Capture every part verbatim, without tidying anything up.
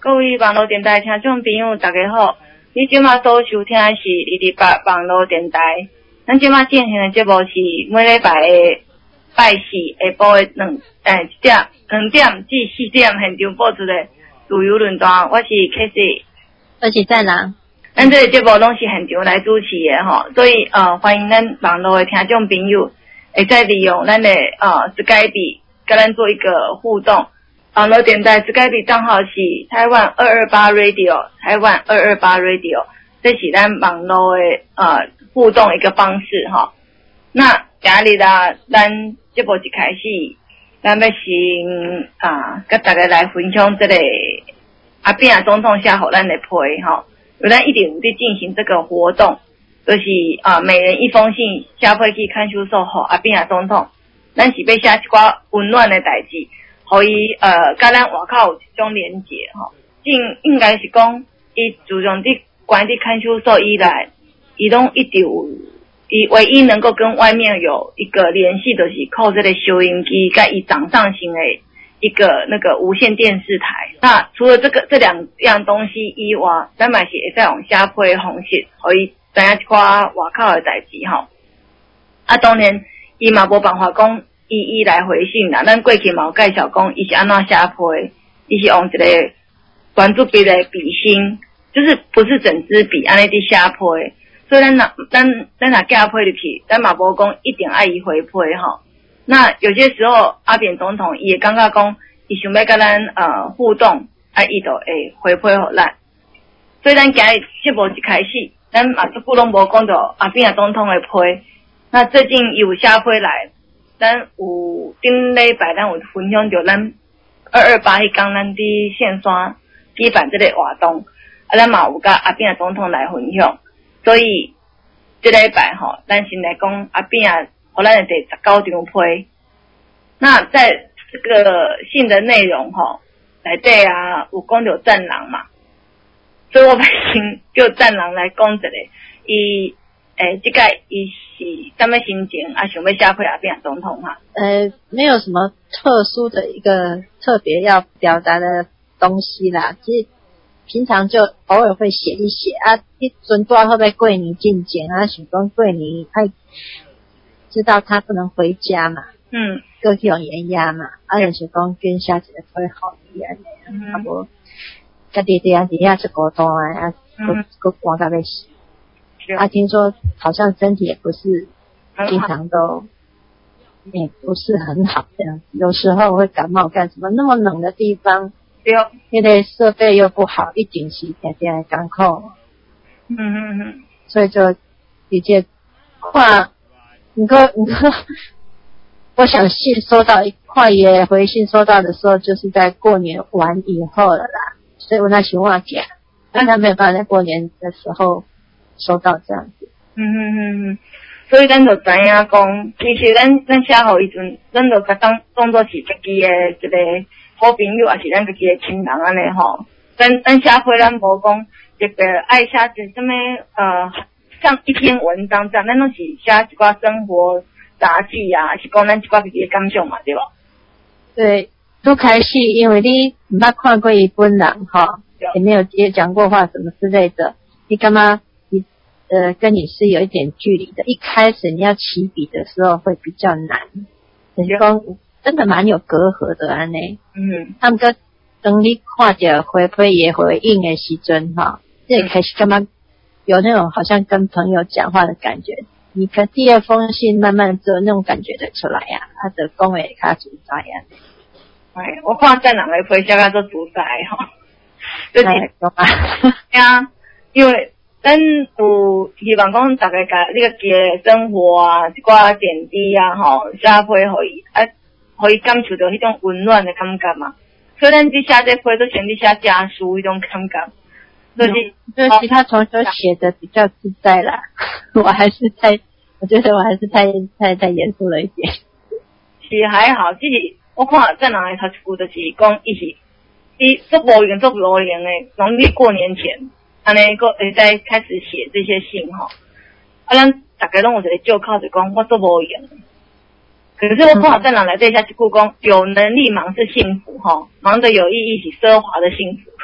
各位网络电台听众朋友，大家好！你即马所收听的是二二八网络电台。咱即马进行的节目是每礼拜的拜四下晡的两诶一点两点至四点现场播出的自由论坛。我是 K C， 我是战狼。 咱这个节目拢是现场来主持的吼，所以呃欢迎咱网络的听众朋友会再利用咱的呃 Skype 跟咱做一个互动。网络电台 Skype 账号是台湾二二八 Radio， 台湾二二八 Radio， 这是咱网络的呃互动一个方式哈。那今日啦，咱节目一开始，咱要先啊，跟大家来分享这个阿扁总统写给咱的批哈，有咱一定有在进行这个活动，就是啊，每人一封信写批去看守所给阿扁总统，咱是要写一寡温暖的代志。可以呃，甲咱外口有一种连结吼，应应该是讲，伊自从伫关伫看守所以来，伊拢一直有，伊唯一能够跟外面有一个联系，就是靠这个收音机，甲伊掌上型的一个那个无线电视台。那除了这个这两样东西以外，咱嘛是会再用写批的方式，可以知影一寡外口的代志吼。啊，当然伊嘛无办法讲。一一来回信啦，咱过去嘛有介绍讲，伊是安怎写批，伊是用一个圆珠笔的笔芯，就是不是整支笔安尼伫写批，所以咱若咱咱若寄批入去，咱嘛无讲一定爱伊回批吼。那有些时候阿扁总统伊会感觉讲，伊想要甲咱呃互动，啊伊就会回批互咱。所以咱今日节目一开始，咱嘛足久拢无讲到阿扁总统的批，那最近伊有写批来。咱有顶礼拜，咱有分享到咱二二八迄天，咱伫线山举办这个活动，啊，咱嘛有甲阿扁总统来分享，所以这礼拜吼，咱先来讲阿扁，互咱的第十九张批。那在这个信的内容吼，内底啊有讲到战狼嘛，所以我要先叫战狼来讲一个，伊。诶，这个伊是什么心情啊？想要写批阿扁总统哈？ 呃，没有什么特殊的一个特别要表达的东西啦。其实平常就偶尔会写一写啊，一阵多会不会过年进前啊？想讲过年爱知道他不能回家嘛，嗯，各去用盐压嘛，啊，就想讲捐下一个会好一点的，啊无，家己这样底下是孤单啊，啊，个个寒到要死。啊，听说好像身体也不是经常都也不是很好这样子，有时候会感冒干什么？那么冷的地方，对，那个设备又不好，一定是天天艰苦。嗯嗯嗯，所以就直接跨，你个你个，我想信收到跨也回信收到的时候，就是在过年完以后了啦。所以我那想话讲，但他没有办法在过年的时候。收到这样子，嗯嗯嗯嗯， 所以咱就知影讲，其实咱咱写互伊阵，咱就甲当当作是自己的一个好朋友，也是咱自己的亲人安尼吼。咱咱写批咱无讲一个爱写一什么呃，像一篇文章这样，咱拢是写一寡生活杂记啊，是讲咱一寡自己的感想嘛，对吧？ 对，都开始，因为你唔捌看过伊本人哈，也没有也讲过话什么之类的，你干嘛？呃，跟你是有一点距离的。一开始你要起笔的时候会比较难，就是讲真的蛮有隔阂的安尼。嗯，他们个等你看着回归也回应的时阵哈，这开始干嘛有那种好像跟朋友讲话的感觉。你看第二封信慢慢之后那种感觉就出来呀、啊，他的讲话会较自在啊。 哎，我看战狼的批写较做自在吼，就是对啊，因为。咱有希望讲大家甲你个家生活啊，一寡点滴啊，吼，写批互伊，啊，互伊感受到迄种温暖的感觉嘛。所以咱伫写这批都像伫写家书迄种感觉，就是， 就是其他同学写的比较自在啦。我还是太，我觉得我还是太太太严肃了一点。 是还好，只是我看战狼的头一句就是讲，伊是，伊做无用做无用的，农历过年前。安尼个会再开始写这些信吼，啊，咱大家拢有一个借口就讲我做无用，可是我看战狼来这下去故宫，有能力忙是幸福吼，忙得有意义是奢华的幸福。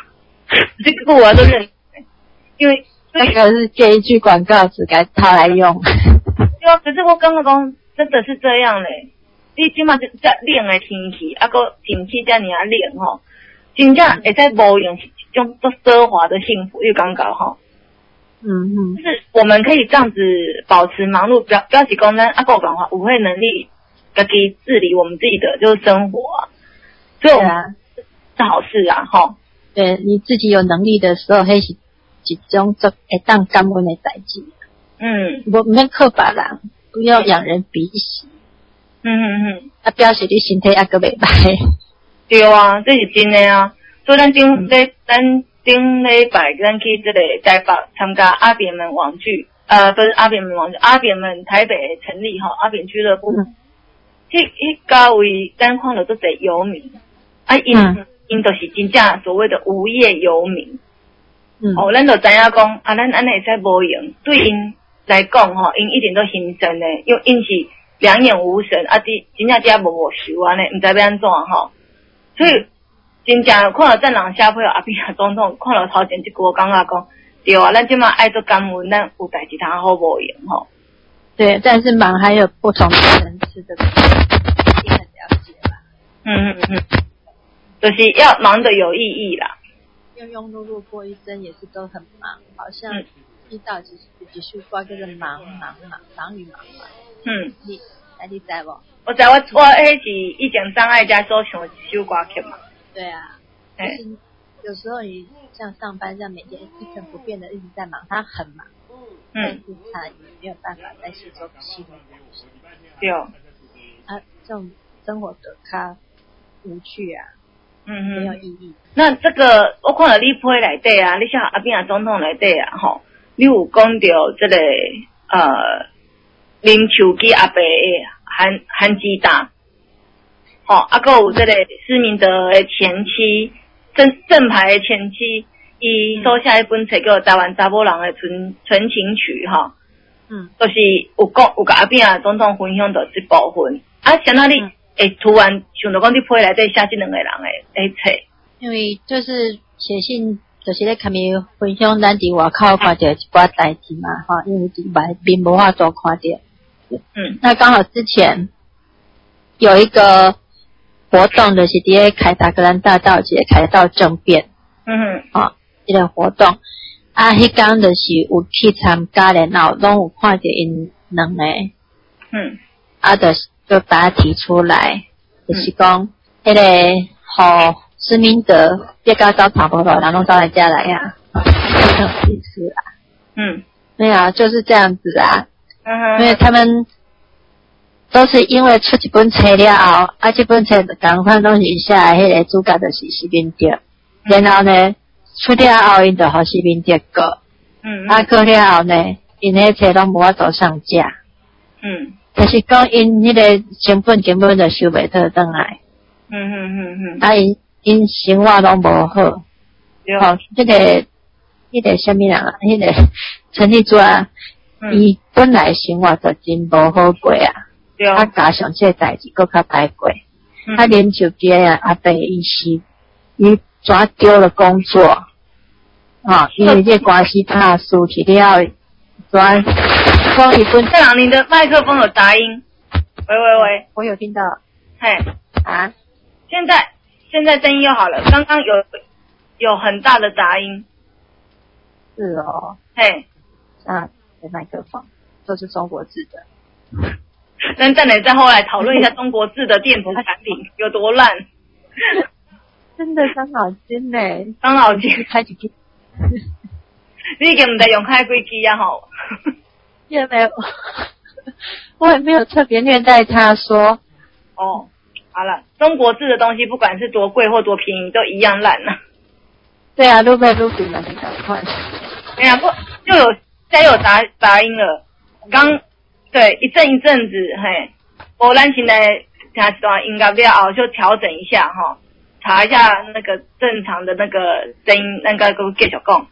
这个我都认，因为那个是借一句广告词该套来用。 对啊，可是我刚刚讲真的是这样嘞。你即马这冷的天气，啊个天气遮尔啊冷吼，真正会使无用是一种做奢华的幸福，你感觉吼？ 嗯嗯， 就是我们可以这样子保持忙碌，表表示讲咱啊个有办法，有会能力自己治理我们自己的就是生活啊，所以我们是好事啊，吼。 对，你自己有能力的时候，迄是一种做会当感恩的代志。 嗯， 无免刻薄人，不要仰人鼻息。 嗯嗯嗯， 啊，表示你身体还阁袂歹。 对啊，这是真的啊。所以咱顶礼咱顶礼拜咱去这个台北参加阿扁们网剧，呃，不是阿扁们网剧，阿扁们台北成立哈阿扁俱乐部。嗯，迄迄家位咱看到都是游民，啊因因都是真正所谓的无业游民。嗯，哦，咱就知影讲，啊，咱安尼会使无用，对因来讲吼，因一点都心神的，因为因是两眼无神，啊，真真正遮无无收安尼，毋知要安怎吼。所以真正看到战狼下配合阿扁总统，看到头前一句感觉讲，对啊，咱即马爱做感恩，咱有代志通好无用吼。 对，但是忙还有不同的层次的，你很了解吧？嗯嗯嗯， 就是要忙得有意义啦。 庸庸碌碌过一生也是都很忙，好像遇到几几句话叫做忙忙忙忙与忙嘛。嗯，你哎你知无？ 我知我我迄是以前张艾嘉所唱的一首歌曲嘛。 对啊，就是有时候你像上班这样每天一成不变的一直在忙，他很忙，嗯，但是他也没有办法再吸收新的东西。 对哦， 啊，这种生活的他无趣啊。嗯嗯，没有意义。 那这个我看到你批内底啊，你像阿扁总统内底啊，吼，你有讲到这个呃林树基阿伯的韩韩基达，吼，啊个有这个施明德的前妻，正正牌的前妻，伊手下一本册叫《台湾查某人的纯纯情曲》哈，嗯，就是有讲有甲阿扁总统分享到这部分，啊，像那你。嗯诶，突然想到讲你批内底写这两个人诶诶册， 因为就是写信，就是咧看面分享咱伫外口看到一寡代志嘛，哈，因为伫外面无法度看到。嗯，那刚好之前有一个活动，就是伫咧凯达格兰大道一个凯道政变，嗯哼，啊，一个活动，啊，迄天就是有去参加，然后拢有看到因两个，嗯，啊，就是。就把它提出来，就是讲，迄、嗯、个好施明德别个找差不多，然后找来家来呀、啊，很有意思啊。嗯，对啊，就是这样子啊。嗯哼，因为他们都是因为出一本册了后，啊，这本册赶快东西下来，迄个主角就是施明德，嗯、然后呢，出了后因就和施明德过，嗯，啊过了后呢，因迄册拢无法度上架，嗯。就是讲因迄个成本根本就收袂到转来，嗯嗯嗯嗯，啊因因生活拢无好，对，哦，迄、那个迄、那个什么人啊，迄、那个陈立珠啊，伊、嗯、本来生活就真无好过啊，对，啊加上这代志佫较歹过，嗯、啊林秀基啊阿伯医师，伊抓丢了工作，啊、哦，因为这关系怕输去了，抓。讲一分， 站长，你的麦克风有杂音。喂喂喂， 我有听到。 嘿，啊，现在现在声音又好了，刚刚有有很大的杂音。 是哦。 嘿， 啊，这麦克风都是中国制的。 那再来再后来讨论一下中国制的电子产品有多烂。 真的伤脑筋呢， 伤脑筋。 开几机？ 你已经唔得用开几机啊？吼。 也没有，我也没有特别虐待他说。 哦，好了，中国制的东西不管是多贵或多便宜，都一样烂了。 对啊，路贝路比嘛，你赶快。 哎呀，不就有再有杂杂音了？刚对一阵一阵子，嘿，我咱现在听一段音乐了后，就调整一下哈，查一下那个正常的那个声音，那个给我继续讲。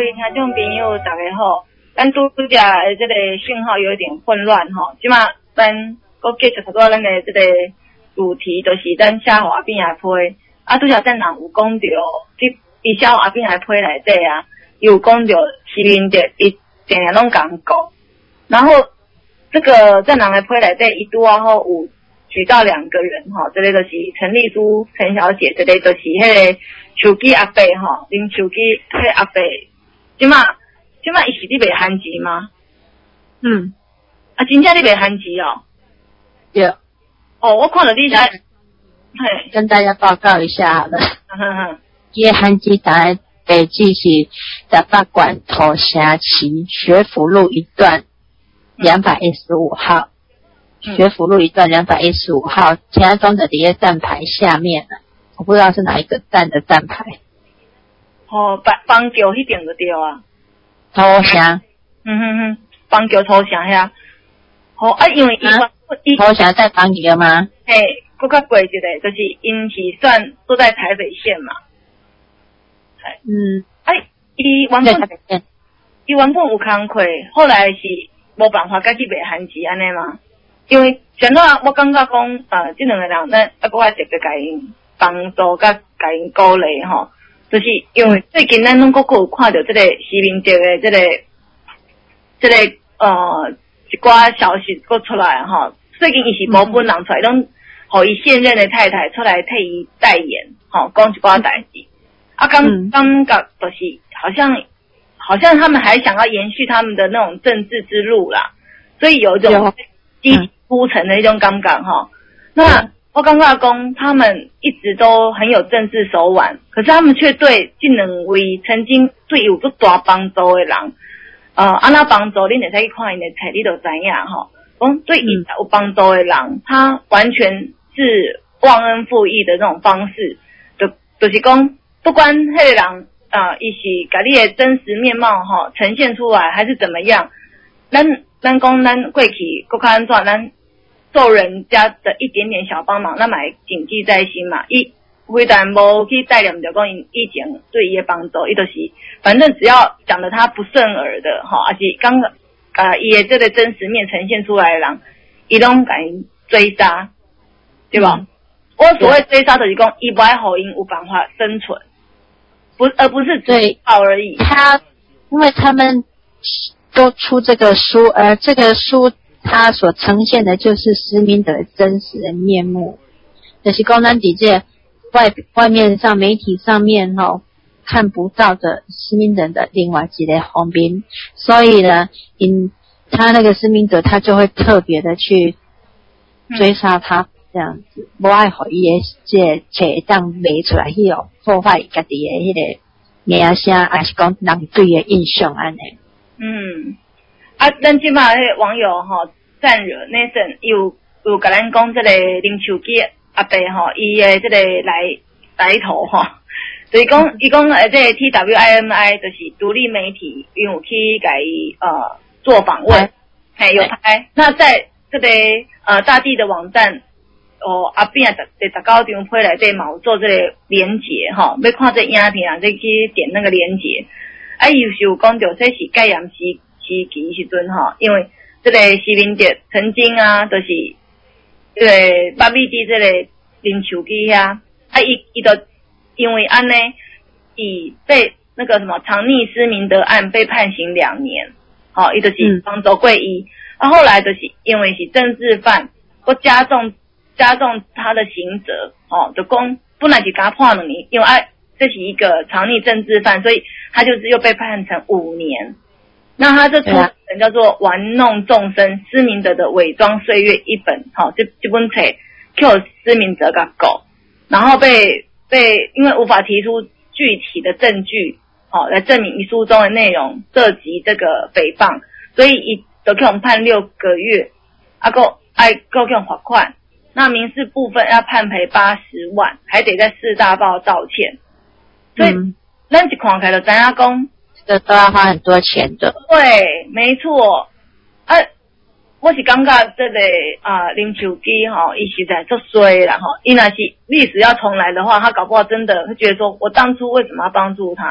位听众朋友大家好，咱拄拄只的这个讯号有一点混乱吼，即马咱搁继续头拄咱的这个主题，就是咱下滑变下批，啊拄只咱人有讲到，即伊下滑变下批内底啊，有讲到西林的，伊定定拢讲讲，然后这个在人的批内底，伊拄啊好有举到两个人哈，这类就是陈丽珠陈小姐，这类就是迄个手机阿伯哈，林手机迄个阿伯，即马即马伊是你卖番薯吗？ 嗯， 啊，真正你卖番薯哦？ 有。 哦，我看到你在，嘿， 跟大家报告一下好了。 嗯哼哼， 这个番薯台北记是十八馆头辖旗学府路一段两百一十五号。学府路一段两百一十五号，其他中的底下站牌下面呢，我不知道是哪一个站的站牌。 哦，帮帮桥迄边就对啊。 头城。 嗯哼哼，帮桥头城遐。好啊，因为伊伊头城在帮桥吗？ 嘿，搁较贵一个，就是因是算住在台北县嘛。 嗯。 哎、啊，伊原本伊原本有工课，后来是无办法，家己卖番薯安尼嘛。因为现在我感觉讲，呃，这两个人，咱啊，搁较特别甲因帮助，甲甲因鼓励吼，就是因为最近咱拢搁有看到这个徐明哲的这个这个呃一寡消息搁出来吼，最近伊是无本人出来，拢互伊现任的太太出来替伊代言，吼，讲一寡代志，啊，感感觉就是好像好像他们还想要延续他们的那种政治之路啦，所以有一种积极铺陈的一种感觉哈。那我感觉讲他们一直都很有政治手腕，可是他们却对这两位曾经对有足大帮助的人，呃，安那帮助恁会使去看因的册，你就知影哈。讲对伊有帮助的人，他完全是忘恩负义的这种方式，就就是讲不管迄个人啊，伊、呃、是把你的真实面貌哈呈现出来，还是怎么样，咱咱讲咱过去搁较安怎，咱受人家的一点点小帮忙，那么谨记在心嘛。伊非但无去带念着讲因以前对伊的帮助，伊就是反正只要讲的他不顺耳的哈，而且刚啊伊的这个真实面呈现出来的人，伊拢敢追杀，对吧？嗯、我所谓追杀就是讲，伊不爱互因有办法生存，不而不是追爆而已。 他因为他们都出这个书，而这个书它所呈现的就是施明德真实的面目，就是讲咱伫这外外面上媒体上面吼、哦、看不到的施明德的另外一个方面，所以呢，因他那个施明德他就会特别的去追杀他这样子，无爱互伊的这册当卖出来迄种破坏家己的迄个名声，还是讲人对的印象安尼。 嗯，啊，咱即马迄网友吼赞热那阵有有甲咱讲这个林手机阿伯吼，伊的这个来来头吼，就是讲伊讲呃这个 T W I M I 就是独立媒体，因有去甲伊呃做访问，嘿有拍。那在这个呃大地的网站哦阿边啊第十九张批内底嘛有做这个连结吼，要看这影片啊，再去点那个连结。啊，伊是有讲到这是戒严时时期时阵吼，因为这个施明德曾经啊，就是这个八米地这个林手机遐，啊伊伊就因为安呢，以被那个什么藏匿施明德案被判刑两年，好、哦，伊就是帮助过伊，啊后来就是因为是政治犯，佮加重加重他的刑责，哦，就讲本来是甲判两年，因为啊这是一个藏匿政治犯，所以他就是又被判成五年。那他这出本叫做《玩弄众生：施明德的伪装岁月》一本，好、哦，这这本册 Q 施明德个狗，然后被被因为无法提出具体的证据，好、哦、来证明遗书中的内容涉及这个诽谤，所以一都给我们判六个月，啊够爱够给我们罚款。那民事部分要判赔八十万，还得在四大报道歉。所以，咱、嗯、一看开就知影讲， 这都要花很多钱的。 对，没错。啊，我是感觉这个啊林手机哈，伊实在足衰啦哈。伊若是历史要重来的话，他搞不好真的会觉得说，我当初为什么要帮助他？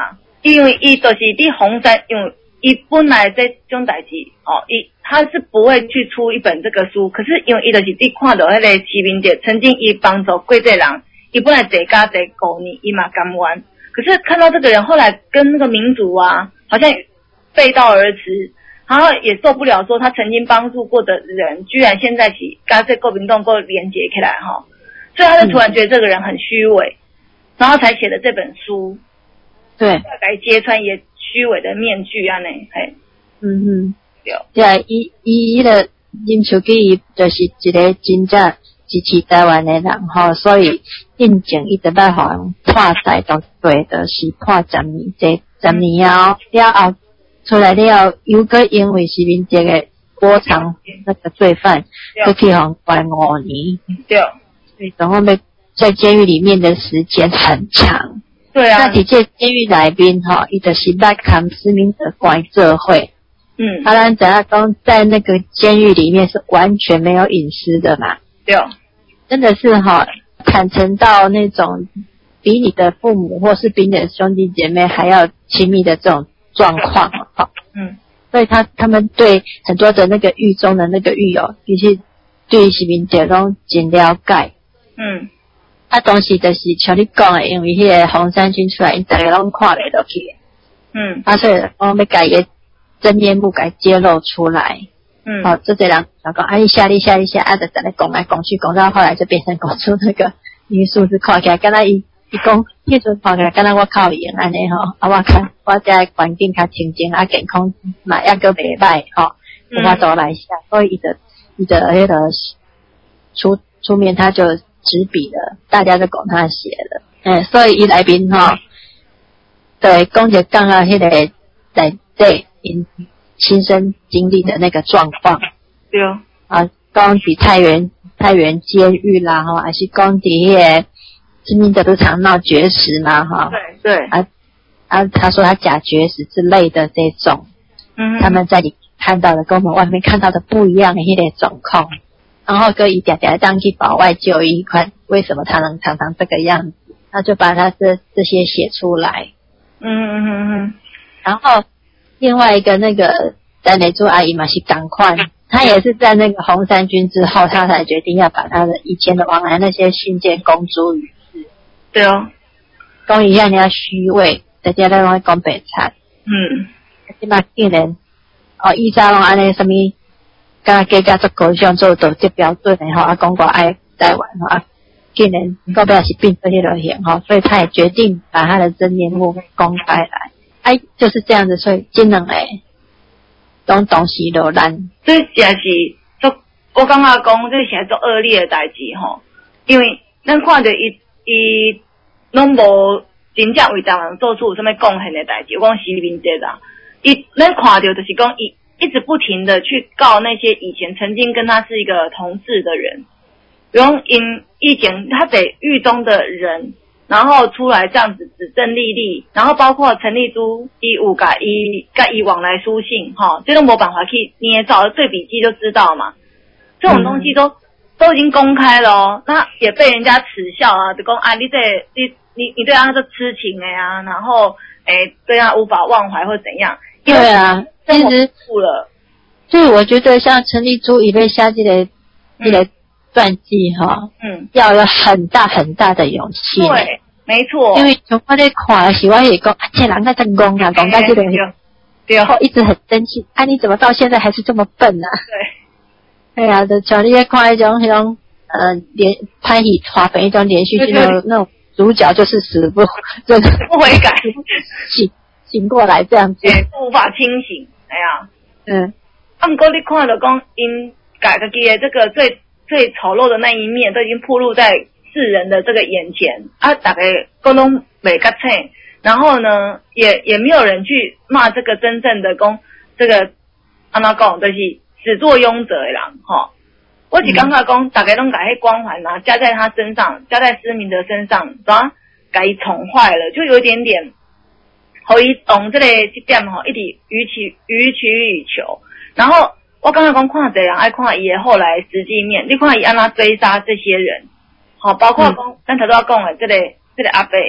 因为伊就是伫红山，因为伊本来这种代志哦，伊他是不会去出一本这个书，可是因为伊就是伫看到迄个徐明杰曾经伊帮助过这人，伊本来坐家坐五年，伊嘛甘愿，可是看到这个人后来跟那个民主啊，好像背道而驰。然后也受不了说他曾经帮助过的人居然现在是跟这国民党够连结起来哈，所以他就突然觉得这个人很虚伪，然后才写的这本书， 对， 来揭穿也虚伪的面具啊呢，嘿， 嗯嗯， 对， 对，伊伊迄个林书记伊就是一个真正支持台湾的人吼，所以印证伊就要互人破赛到对的是破十年，这十年后了后。出来了，又个因为徐明杰的波长那个罪犯，就去互关五年。 对， 然后呢，在监狱里面的时间很长。 对啊。 那伫这监狱内面哈，伊就是捌看施明德关做会。 嗯。 他咱知影讲，在那个监狱里面是完全没有隐私的嘛。 对。 真的是哈，坦诚到那种比你的父母或是比你的兄弟姐妹还要亲密的这种状况，好， 嗯， 所以他他们对很多的那个狱中的那个狱友，其实对徐明杰拢真了解， 嗯， 啊，当时就是像你讲的，因为迄个红衫军出来，因大家拢看袂落去， 嗯， 啊，所以我要改个真面目给揭露出来， 嗯， 好、哦，这这人讲啊，一下一下一下，啊，就在那讲来讲去，讲到后来就变成讲出那个女数字看起来，跟他一。伊讲，迄阵看起来，敢若我靠赢安尼吼，啊，我看我遮环境较清净，啊，健康嘛抑阁袂歹吼，有法度来写，所以伊的伊的迄个出出面他就执笔了，大家就讲他写的，嗯，所以伊内面吼，对，讲就讲啊，迄个在这因亲身经历的那个状况， 对啊，讲伫太原太原监狱啦，吼，还是讲伫迄个。知名的都常闹绝食嘛，哈， 对对， 啊啊，他说他假绝食之类的这种， 嗯， 他们在里看到的跟我们外面看到的不一样的一类状况，然后跟一点点当去保外就医，看为什么他能常常这个样子，他就把他这这些写出来， 嗯嗯嗯嗯， 然后另外一个那个在内珠阿姨嘛是赶快。他也是在那个红衫军之后，他才决定要把他的以前的往来那些信件公诸于世。 对哦， 讲一下你要虚伪，大家都拢讲白菜。 嗯， 即嘛竟然哦，以前拢安尼什么，甲加加做高尚做到这标准的吼，啊讲过爱台湾吼，啊竟然到尾是变做迄落型吼，所以他也决定把他的真面目公开来。哎，就是这样子，所以真两个。拢东西都烂， 这也是做我感觉讲，这是做恶劣的代志吼。因为咱看着伊伊拢无真正为台湾做出有什么贡献的代志，我讲徐明杰啦，伊咱看着就是讲伊一直不停的去告那些以前曾经跟他是一个同志的人，比如因以前他在狱中的人。然后出来这样子指证莉莉，然后包括陈丽珠伊五甲伊甲伊往来书信哈，这都没办法去捏造，对笔记就知道嘛。这种东西都、嗯、都已经公开了哦，那也被人家耻笑啊，就讲啊你这你你你对他是痴情的呀、啊，然后诶对他无法忘怀或怎样。 对啊，其实不了。 所以我觉得像陈丽珠伊咧写这个这个。传记哈，嗯，要有很大很大的勇气。 对，没错。 因为从我在看的时候，我也讲，啊，这人在成功啊，讲到这个， 对， 然后一直很生气，啊，你怎么到现在还是这么笨啊？ 对， 对啊，就像你在看那种那种呃连拍戏花粉一种连续剧那种那种主角就是死不就是不悔改， 醒醒过来这样子， 无法清醒。哎呀， 嗯， 啊，不过你看到讲因改自己的这个最。最丑陋的那一面都已经暴露在世人的这个眼前啊！大家沟通没个称，然后呢，也也没有人去骂这个真正的公这个安怎讲，就是始作俑者的人哈。我是感觉讲，大家拢把迄光环啊加在他身上，加在施明德身上，然后给伊宠坏了，就有一点点，互伊从这个这点吼，一直予取予取予求，然后。我刚才讲看这样，爱看伊的后来实际面，你看伊安怎追杀这些人，好，包括讲咱头都要讲的这个这个阿伯，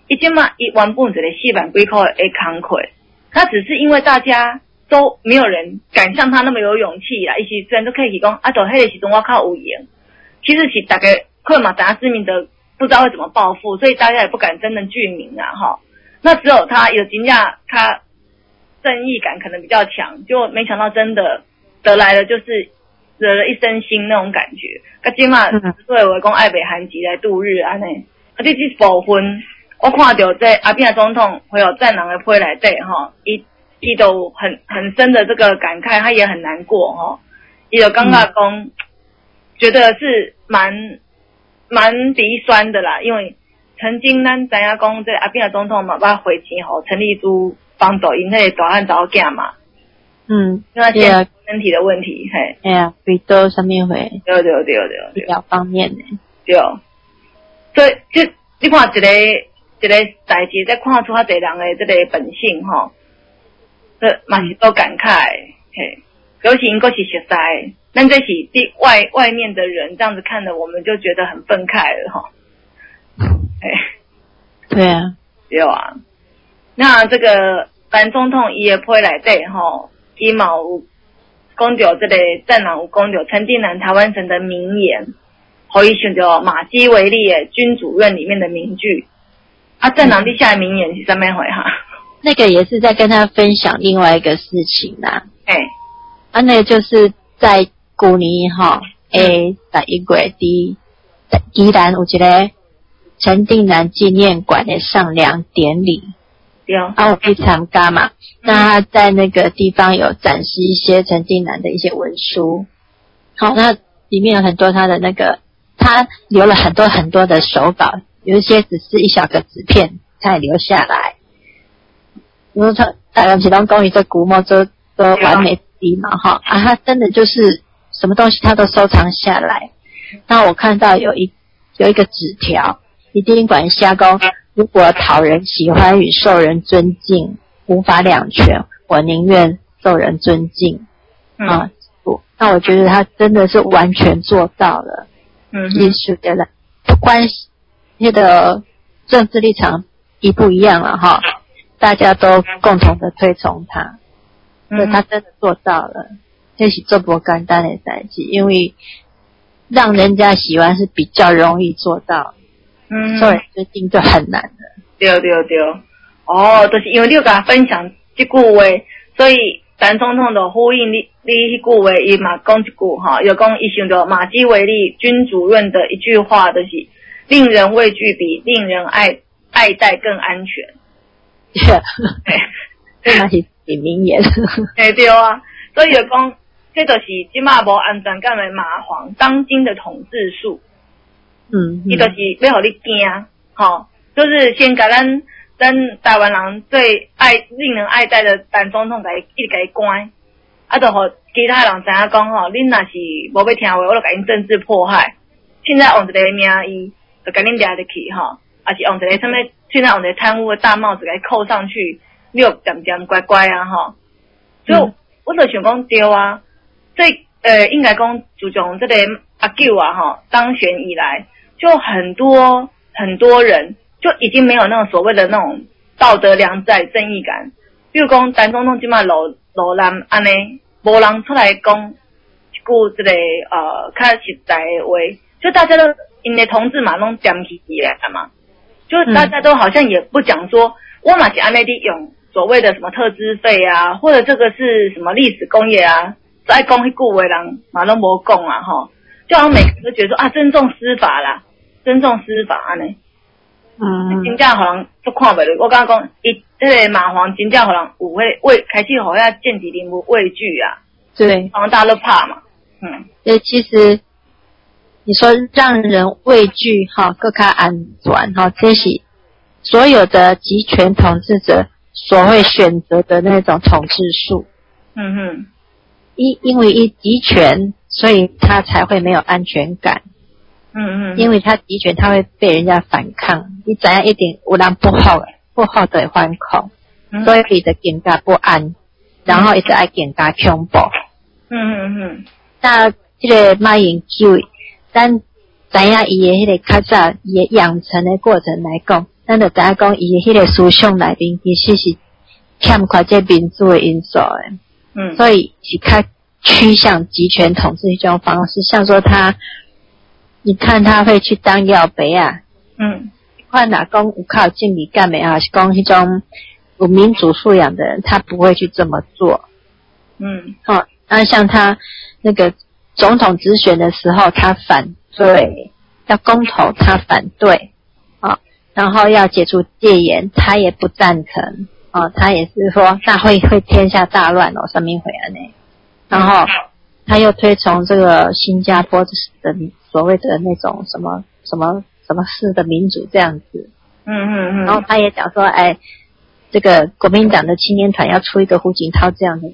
伊即嘛伊原本一个四万几块的工课，他只是因为大家都没有人敢像他那么有勇气啦，伊时阵都可以讲啊，就迄个时阵我靠有闲，其实是大家可能嘛，大家知名的不知道会怎么报复，所以大家也不敢真正具名啊哈。那只有他有真正他正义感可能比较强，就没想到真的得来了就是惹了一身腥那种感觉。啊，即嘛所以我讲爱北韩籍来度日安尼，啊这这部分我看到在阿扁总统会有战狼的批内底哈，伊伊都很很深的这个感慨，他也很难过哈，伊有感觉讲觉得是蛮蛮鼻酸的啦，因为曾经咱知影讲这阿扁总统嘛，把汇钱吼陈立珠帮助因迄个大汉查某囝嘛。 嗯， 因为现在身体的问题，嘿。 哎呀，比多上面会。 对对对对对。 医疗方面呢。 对。所以就你看一个一个代志，再看出他这人的这个本性吼，这嘛是都感慨，嘿。尤其因个是熟悉，咱这是对外外面的人这样子看的，我们就觉得很愤慨了吼。哎。 对啊。 对啊。那这个蓝总统伊的批内底吼。伊嘛有讲到这个战狼有讲到陈定南台湾省的名言，互伊想到马基维利的君主论里面的名句。啊，战狼底下的名言是什么回哈？ 那个也是在跟他分享另外一个事情啦。 哎、欸， 啊，那个就是在旧年哈，诶，十一月底，宜兰有一个陈定南纪念馆的上梁典礼。啊，我可以参加嘛？那他在那个地方有展示一些陈定南的一些文书。好，那里面有很多他的那个，他留了很多很多的手稿，有一些只是一小个纸片，他也留下来。比如说，大家其中公寓这古墓都都完美低嘛，哈啊，他真的就是什么东西他都收藏下来。那我看到有一有一个纸条，一定管下工。如果讨人喜欢与受人尊敬无法两全，我宁愿受人尊敬。嗯、啊，那我觉得他真的是完全做到了。嗯，艺术家的不管那个政治立场一不一样了哈，大家都共同的推崇他。所以他真的做到了，这是做不简单的事情，因为让人家喜欢是比较容易做到。嗯，受人尊敬就很难了。 对对对，哦，就是因为你有跟他分享这句话，所以陈总统就呼应你你迄句话，伊嘛讲一句哈，有讲伊想到马基维利君主论的一句话，就是令人畏惧比令人爱爱戴更安全。 这嘛是名言。 哎对啊，所以就讲这就是即马无安全感的马皇当今的统治术。嗯，伊就是要互你惊，吼，就是先甲咱咱台湾人最爱令人爱戴的陈总统，甲伊一直甲伊关，啊，就互其他人知影讲吼，恁若是无要听话，我就甲恁政治迫害。现在用一个名义，就甲恁掠入去吼，还是用一个什么？现在用一个贪污的大帽子甲伊扣上去，你又点点乖乖啊吼。所以我就想讲对啊，最呃应该讲自从这个阿九啊吼当选以来。就很多很多人就已经没有那种所谓的那种道德良知、正义感。比如讲，陈总统今嘛路路南安尼，无人出来讲一句这个呃较实在的话，就大家都因为同志嘛拢点起来嘛，就大家都好像也不讲说，我嘛是安尼利用所谓的什么特支费啊，或者这个是什么历史工业啊，再讲迄句话人嘛拢无讲啊吼，就好像每个人都觉得说啊，尊重司法啦。尊重司法安尼，嗯，真正互人都看袂落。我刚刚讲，伊这个马皇真正互人有会畏，开始互遐政治人物畏惧啊。 对， 好像大家都怕嘛。嗯， 所以其实你说让人畏惧哈，更加安全哈，这是所有的集权统治者所会选择的那种统治术。嗯哼，因因为一集权，所以他才会没有安全感。嗯嗯，因为他集权，他会被人家反抗。你怎样一定有人不好，不好的反抗，嗯、所以伊就更加不安，然后一直爱更加恐怖。嗯嗯嗯。那这个马英九，咱知影伊的迄个较早伊的养成的过程来讲， 咱就知影讲伊迄个思想内面其实是欠缺这民主的因素诶。 嗯， 所以是较趋向集权统治一种方式，像说他，你看他会去当药杯啊， 嗯， 看哪讲有靠敬礼干没啊，是讲一种有民主素养的人，他不会去这么做。 嗯， 哦，那像他那个总统直选的时候，他反对，要公投他反对，哦，然后要解除戒严，他也不赞成。哦，他也是说那会会天下大乱哦，上面会安呢。然后他又推崇这个新加坡的所谓的那种什么什么什么式的民主这样子。 嗯嗯嗯。 然后他也讲说，哎，这个国民党的青年团要出一个胡锦涛这样的人。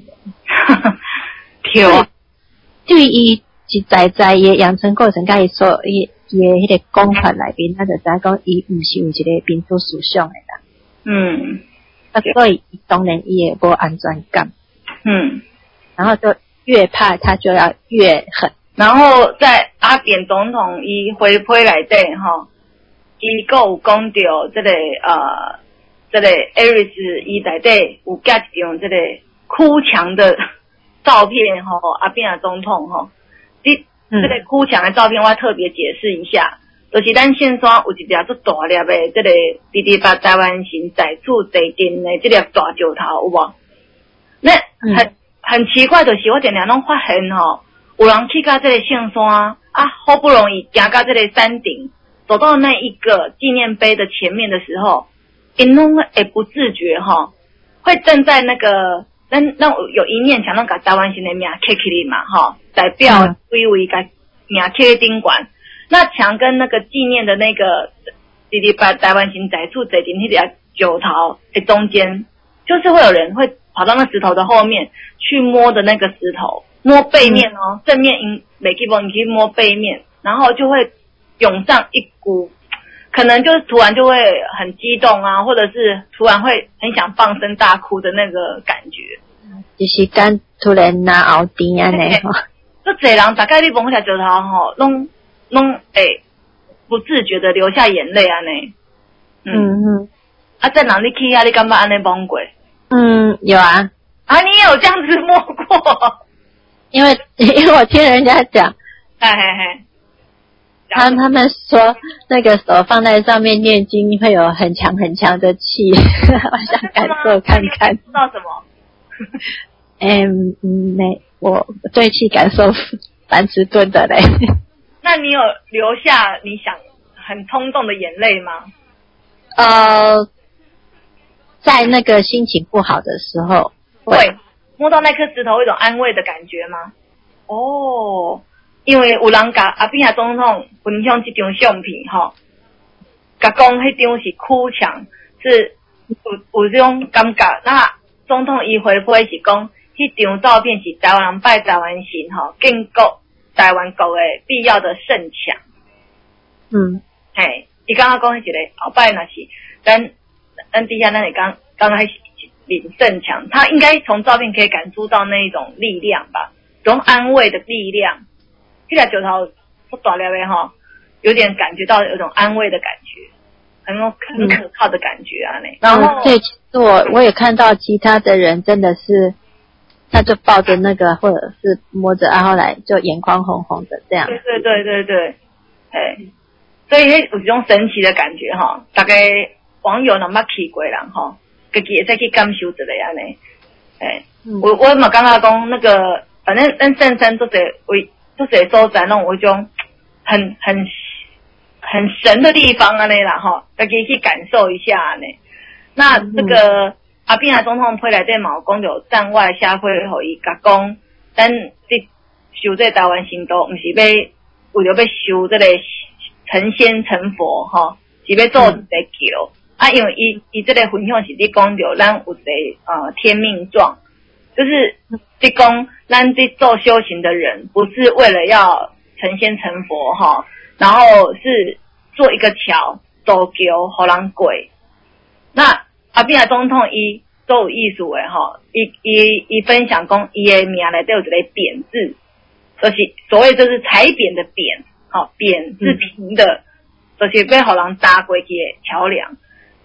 对。 对于一在在伊养成过程，甲伊说伊伊的迄个讲法内面，他就知讲伊毋是有一个民主思想的啦。 嗯。 啊，所以当然伊也无安全感。 嗯。然后就越怕他就要越狠。 然后在阿扁总统伊回批内底吼，伊个有讲到这个呃，这个 Aris 伊内底有夹一张这个哭墙的照片吼，阿扁啊总统吼，这这个哭墙的照片我要特别解释一下。就是咱线山有一粒足大粒的，这个直直把台湾省在厝地根的这粒大石头有无？那很、嗯、很奇怪，就是我常常拢发现吼，有人去到这个线山啊，好不容易行到这个山顶，走到那一个纪念碑的前面的时候，因拢会不自觉吼，会站在那个咱咱有一面墙，拢把台湾省的名刻起来嘛，吼，代表归为个名刻在顶悬。那墙跟那个纪念的那个直直把台湾省在厝坐顶迄条石头的中间，就是会有人会跑到那石头的后面去摸的那个石头，摸背面哦，正面因没去摸，你去摸背面，然后就会涌上一股，可能就是突然就会很激动啊，或者是突然会很想放声大哭的那个感觉， 就是敢突然拿后甜安尼吼。 这侪人大概你摸下石头吼，拢。拢诶，不自觉的流下眼泪啊呢。 嗯嗯。 啊，在哪里去啊？你敢捌安尼摸过？ 嗯，有啊。 啊，你有这样子摸过？ 因为因为我听人家讲， 嘿嘿嘿， 他他们说那个手放在上面念经会有很强很强的气，我想感受看看。 知道什么？ 嗯嗯，没，我对气感受蛮迟钝的嘞。 那你有流下你想很冲动的眼泪吗？ 呃，在那个心情不好的时候， 会摸到那颗石头，有一种安慰的感觉吗？哦，因为有人甲阿扁总统分享这张相片吼，甲讲迄张是哭墙，是有有这种感觉。那总统伊回馈是讲，迄张照片是台湾人拜台湾神吼，建构台湾国的必要的圣墙。 嗯， 嘿，伊刚刚讲迄个后摆那是咱咱底下咱是刚刚刚领圣墙，他应该从照片可以感受到那一种力量吧，这种安慰的力量。这条石头不大粒的哈，有点感觉到有种安慰的感觉，很有很可靠的感觉啊！呢、嗯， 然后对，其实我我也看到其他的人真的是。他就抱着那个，或者是摸着，然后来就眼眶红红的这样。 对对对对对，哎，所以有一种神奇的感觉哈。大概网友若捌去过人哈，自己会再去感受一下安尼。哎，嗯、我我嘛刚刚讲那个，反正咱圣山都是为都是所在那种有一种很很很神的地方安尼啦哈，自己去感受一下安尼。那这个。嗯阿扁啊总统批内底嘛有讲着站外社会互伊甲讲，咱这修这台湾神道，毋是要为了要修这个成仙成佛吼，是要做一个桥、嗯、啊，因为伊伊这个分享是伫讲着咱有一个呃天命状，就是伫讲咱伫做修行的人，不是为了要成仙成佛哈，然后是做一个桥走桥互人过，那。阿扁啊总统伊都有意思诶吼，伊伊伊分享讲伊诶名内底有一个扁字，就是所谓就是踩扁的扁，吼扁是平的，嗯、就是要互人搭过去诶桥梁。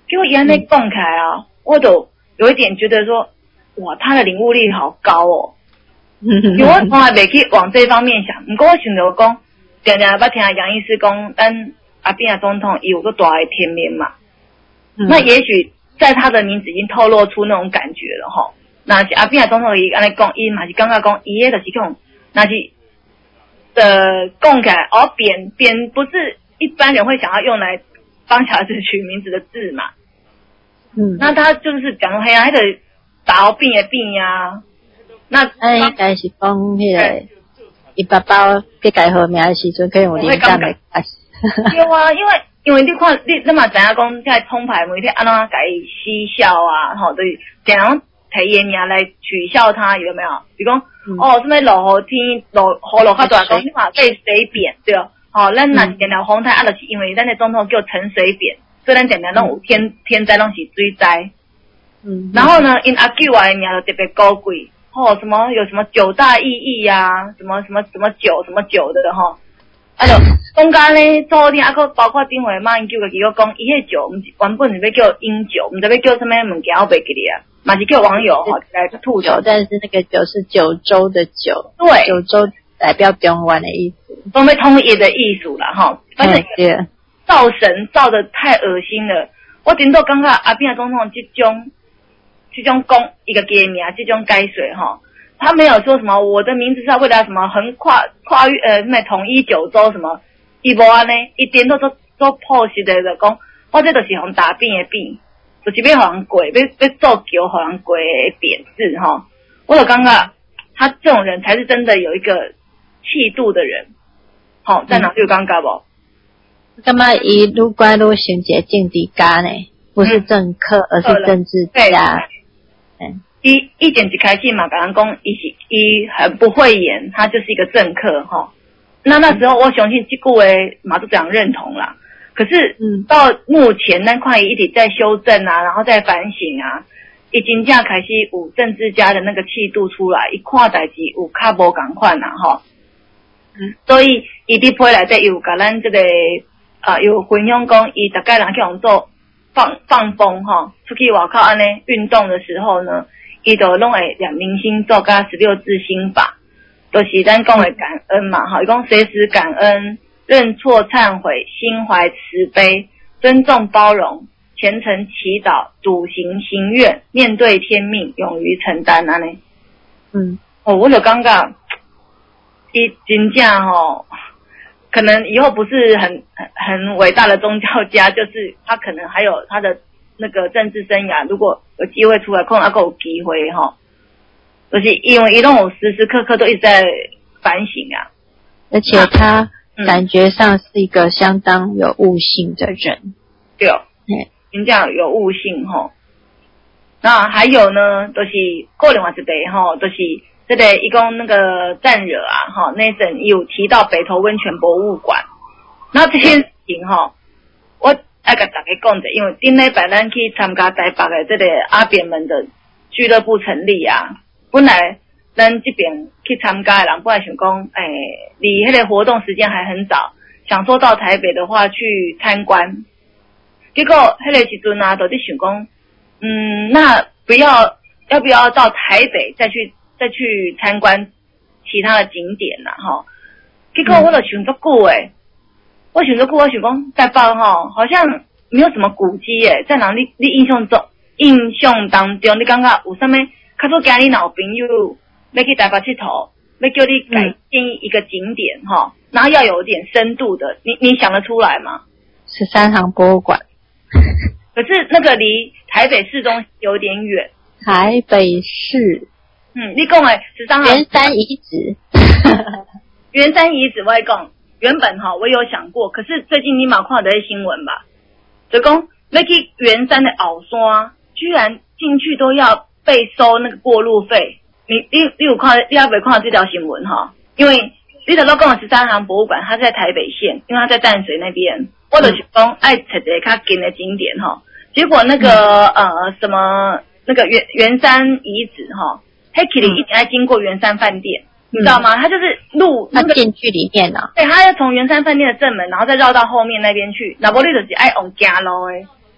结果原来讲起来啊，我都有一点觉得说，哇，他的领悟力好高哦。因为我从来没去往这方面想，不过我想着讲，常常捌听杨医师讲，咱阿扁啊总统有个大的天命嘛。嗯、那也许在他的名字已经透露出那种感觉了哈。那是阿扁啊总统伊安尼讲，伊嘛是感觉讲，伊迄就是讲，那是的讲起来，哦，扁扁不是一般人会想要用来帮小孩子取名字的字嘛。嗯，那他就是讲说，嘿啊，迄个打扁的扁呀。那哎，应该是讲迄个，伊爸爸给改号名的时阵，可以有灵感的开始。 有啊，因为因为你看，你你嘛知影讲，在通牌每天安怎改嬉笑啊，吼，就是怎样提伊名来取笑他，有没有？比如讲、嗯、哦，什么落雨天落雨落较大，讲你嘛被水扁，对哦。哦，咱若是定定风台，啊，就是因为咱的总统叫陈水扁，所以咱定定拢有天、嗯、天灾，拢是水灾。嗯。然后呢，因阿舅啊的名就特别高贵。哦，什么有什么九大意义呀、啊？什么什么什么酒什么酒的哈？啊就中间咧，昨天啊个包括顶回马英九个伊个讲，伊迄酒原本是要叫英酒，毋知要叫什么物件，我袂记哩啊。嘛是叫网友哈来吐槽， 但是那个酒是九州的酒， 对， 九州代表中原的意思， 都没统一的艺术啦哈。反正造神造的太恶心了，我顶多感觉阿扁总统这种。这种公一个给名，这种改水哈，他没有说什么我的名字是为了什么横跨跨越呃什么统一九州什么，伊无安尼，一点都都都破实的就讲，我这就是互打扁的扁，就是要互人过，要要做球互人过的扁字哈。我就感觉他这种人才是真的有一个气度的人，好、哦，在哪有感觉无？ 干嘛伊愈怪愈像一个政治家呢？不是政客，而是政治家。 嗯，一一点一开始嘛，甲人讲伊是伊很不会演，他就是一个政客哈。那那时候我相信这句话马组长认同啦。可是，嗯，到目前咱看伊一直在修正啊，然后在反省啊，伊真正开始有政治家的那个气度出来，伊看代志有较无共款啦吼。嗯，所以伊伫批内底有甲咱这个啊有分享讲，伊大概人去用做。放放风哈，出去外口安尼运动的时候呢，伊都拢会念明星咒加十六字心法，都、就是咱讲的感恩嘛哈，伊讲随时感恩、认错、忏悔、心怀慈悲、尊重包容、虔诚祈祷、笃行行愿、面对天命、勇于承担安尼。嗯，哦，我就感觉，伊真正吼。可能以后不是很很很伟大的宗教家，就是他可能还有他的那个政治生涯，如果有机会出来，可能还有机会哈。就是因为伊拢有时时刻刻都一直在反省啊， 而且他感觉上是一个相当有悟性的人。 对哦，真正有悟性哈。那还有呢，就是过另外一个哈，就是。这个一共那个战惹啊，哈，那阵有提到北投温泉博物馆，那这件事情哈，我爱甲大家讲者，因为顶礼拜咱去参加台北的这个阿扁们的俱乐部成立啊，本来咱这边去参加的人本来想讲，诶、欸，离那个活动时间还很早，想说到台北的话去参观，结果那个时阵啊，都在想讲，嗯，那不要要不要到台北再去？再去参观其他的景点啦，哈。结果我就想足久诶，我想足久，我想讲台北哈，好像没有什么古迹诶，在哪里？你印象中印象当中，你感觉有啥物？较多家里老朋友要去台北佚佗，要叫你改建议一个景点哈、嗯，然后要有点深度的，你你想得出来吗？ 十三行博物馆， 可是那个离台北市中有点远。 台北市。 嗯，你讲诶，十三行圆山遗址， 圆山遗址我讲，原本哈我有想过，可是最近你嘛看到这新闻吧，就讲要去圆山的鳌山，居然进去都要被收那个过路费。你你你有看，你还没看到这条新闻哈？因为你头都讲的十三行博物馆，它在台北县，因为它在淡水那边，我就是讲爱找一个较近的景点哈。结果那个、嗯、呃什么那个圆圆山遗址哈。黑麒麟一定要经过圆山饭店、嗯，你知道吗？他就是路那个进去里面啊， 对，他要从圆山饭店的正门，然后再绕到后面那边去。那不然就是爱往家路诶。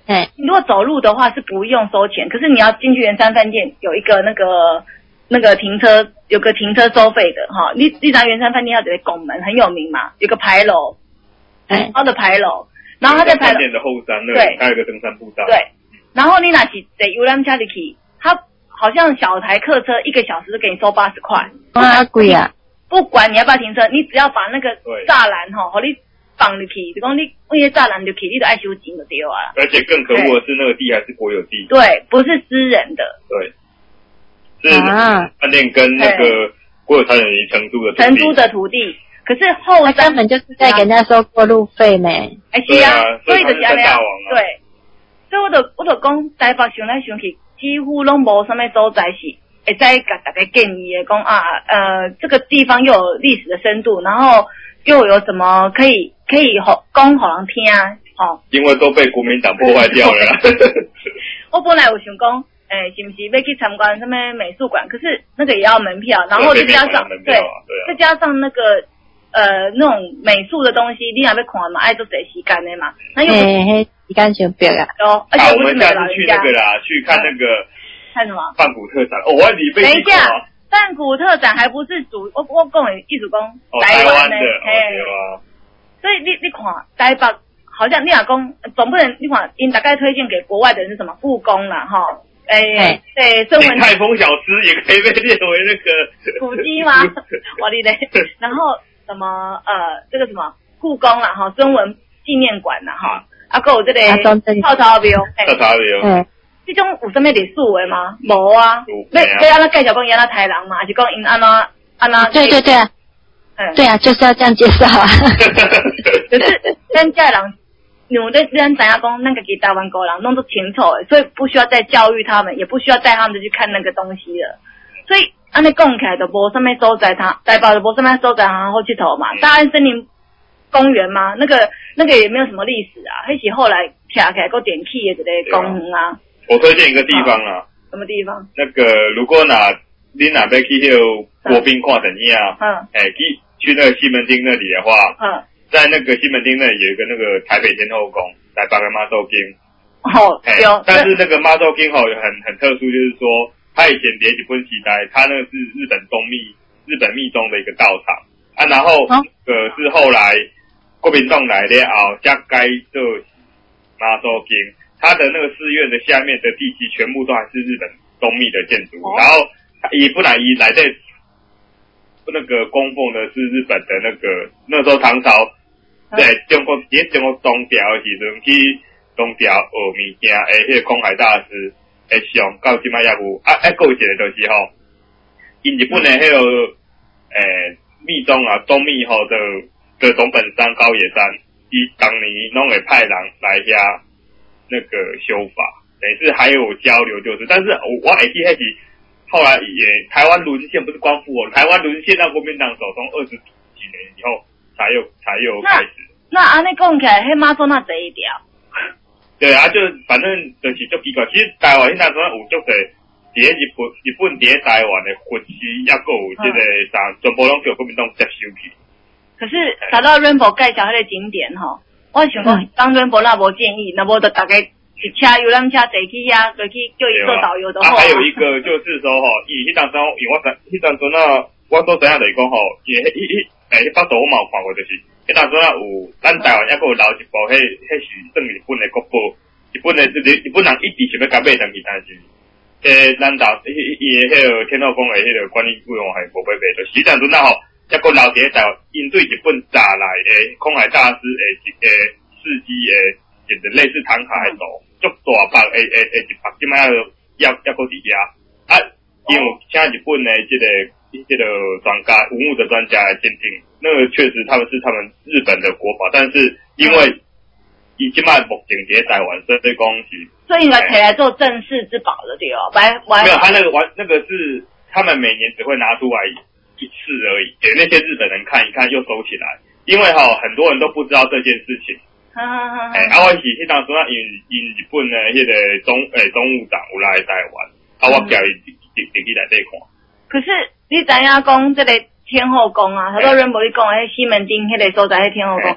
哎， 如果走路的话是不用收钱，可是你要进去圆山饭店有一个那个那个停车有个停车收费的哈。你你拿圆山饭店要有个拱门很有名嘛，有个牌楼， 哎， 它的牌楼，然后它在牌楼饭店的后山那对里还有一个登山步道。 对，然后你拿起在游览车里去，它好像小台客车一个小时给你收八十块， 哇贵啊！ 不管你要不要停车，你只要把那个栅栏哈，和你放进去，就讲你那些栅栏就去，你就爱收钱就对啊。 而且更可恶的是，那个地还是国有地。 对，不是私人的。 对，是饭店跟那个国有财产局承租的土地。 承租的土地，可是后山根本就是在给人家收过路费呢。 哎，是啊，所以就是安尼啊。 对，所以我就我就讲台北想来想去，几乎拢无什么所在是会再给大家建议的，讲啊呃这个地方又有历史的深度，然后又有什么可以可以好讲好人听啊，吼、哦。 因为都被国民党破坏掉了啦。 我本来有想讲，诶、欸，是不是要去参观什么美术馆？可是那个也要门票，然后再加上对， 对、啊， 再加上那个呃那种美术的东西，你也要看嘛，爱做谁时间的嘛，那又不是时间上表啊。 哦，而且我们下次去那个啦，去看那个看什么梵谷特展。哦，我你被等一下，梵谷特展还不是主，我我讲的艺术工、 哦、 台湾的， 嘿、 哦， 所以你你看台北，好像你若讲总不能你看，因大概推荐给国外的人是什么故宫啦，哈。诶、欸，对，孙文泰丰小吃也可以被列为那个古迹吗？我哩嘞，然后什么呃，这个什么故宫啦，哈，孙文纪念馆啦，哈，啊，还有这个泡茶庙， 泡茶庙， 嗯，这种有什么历史的吗？无啊，要要安怎介绍讲因安台人嘛，还是讲因安怎安怎？ 对对对啊，嗯，对啊，就是要这样介绍啊。 可是咱家人。因为咱咱知影讲，咱家己台湾国人弄得清楚的，所以不需要再教育他们，也不需要带他们去看那个东西了。所以安尼讲起来就无什么所在，他台北就无什么所在好去头嘛。大安森林公园嘛，那个那个也没有什么历史啊，那是后来拆起来够点起的一个公园啊。 我推荐一个地方啊， 什么地方？ 那个如果哪你哪边去迄国宾看电影啊，嗯，哎、欸，去去那个西门町那里的话，嗯。在那个西门町那里有一个那个台北天后宫，台北的妈祖经。 哦，有。 但是那个妈祖经吼很很特殊，就是说它以前叠几本时代，它那个是日本宗密日本密宗的一个道场啊，然后呃、哦、是后来国民党来了后加改做妈祖经，它的那个寺院的下面的地基全部都还是日本宗密的建筑，哦、然后也不然伊来在那个供奉的是日本的那个那时候唐朝。在中国，伫中国东调的时阵去东调学物件，诶，迄个空海大师会上到即摆也有，啊，啊，还有一个就是吼，因日本的迄、那个诶密宗啊，宗密吼的的总本山高野山，伊当年拢会派人来遐那个修法，等于是还有交流就是，但是我我会记迄是后来也台湾沦陷，不是光复哦，台湾沦陷到国民党手中二十几年以后。才有才有开始。 那安尼讲起来，迄妈祖那这一条。 对啊，就反正就是足奇怪。其实台湾现在阵有足侪，伫日本日本伫台湾的佛寺，也有这个啥，全部拢叫国民党接收去。 可是，查到 Rainbow 介绍迄个景点吼，我想讲，当 Rainbow 那无建议，那无就大概一车游览车坐去遐，坐去叫伊做导游的话。 啊，还有一个就是说吼，伊迄当时，因为我迄当时啊，我所知影就是讲吼，伊迄迄。诶，迄巴图我嘛有看过，就是迄当阵啊有咱台湾还阁有留一部，迄迄是算日本的国宝，日本的日日本人一直想要甲买上去，但是诶，咱台伊伊的迄个天后宫的迄个管理费用还无买买，就是迄当阵啊吼，还阁留伫台湾，因对日本炸来诶空海大师诶诶事迹诶，就是类似唐卡的图，足大把诶诶诶一把，即摆要要阁伫遐啊，因为请日本的即、这个。这个专家文物的专家来鉴定，那个确实他们是他们日本的国宝，但是因为已经卖目前在台湾，所以讲是， 所以应该可以来做正式之宝了，对哦。来， 没有，他那个玩那个是他们每年只会拿出来一次而已，给那些日本人看一看，又收起来，因为哈很多人都不知道这件事情。 哈哈哈。 哎，啊，我是迄当初啊，因因日本的迄个总诶总务长有来台湾，啊，我叫伊直直去来这看。 可是你知影讲这个天后宫啊，他说人无你讲迄西门町迄个所在迄天后宫，还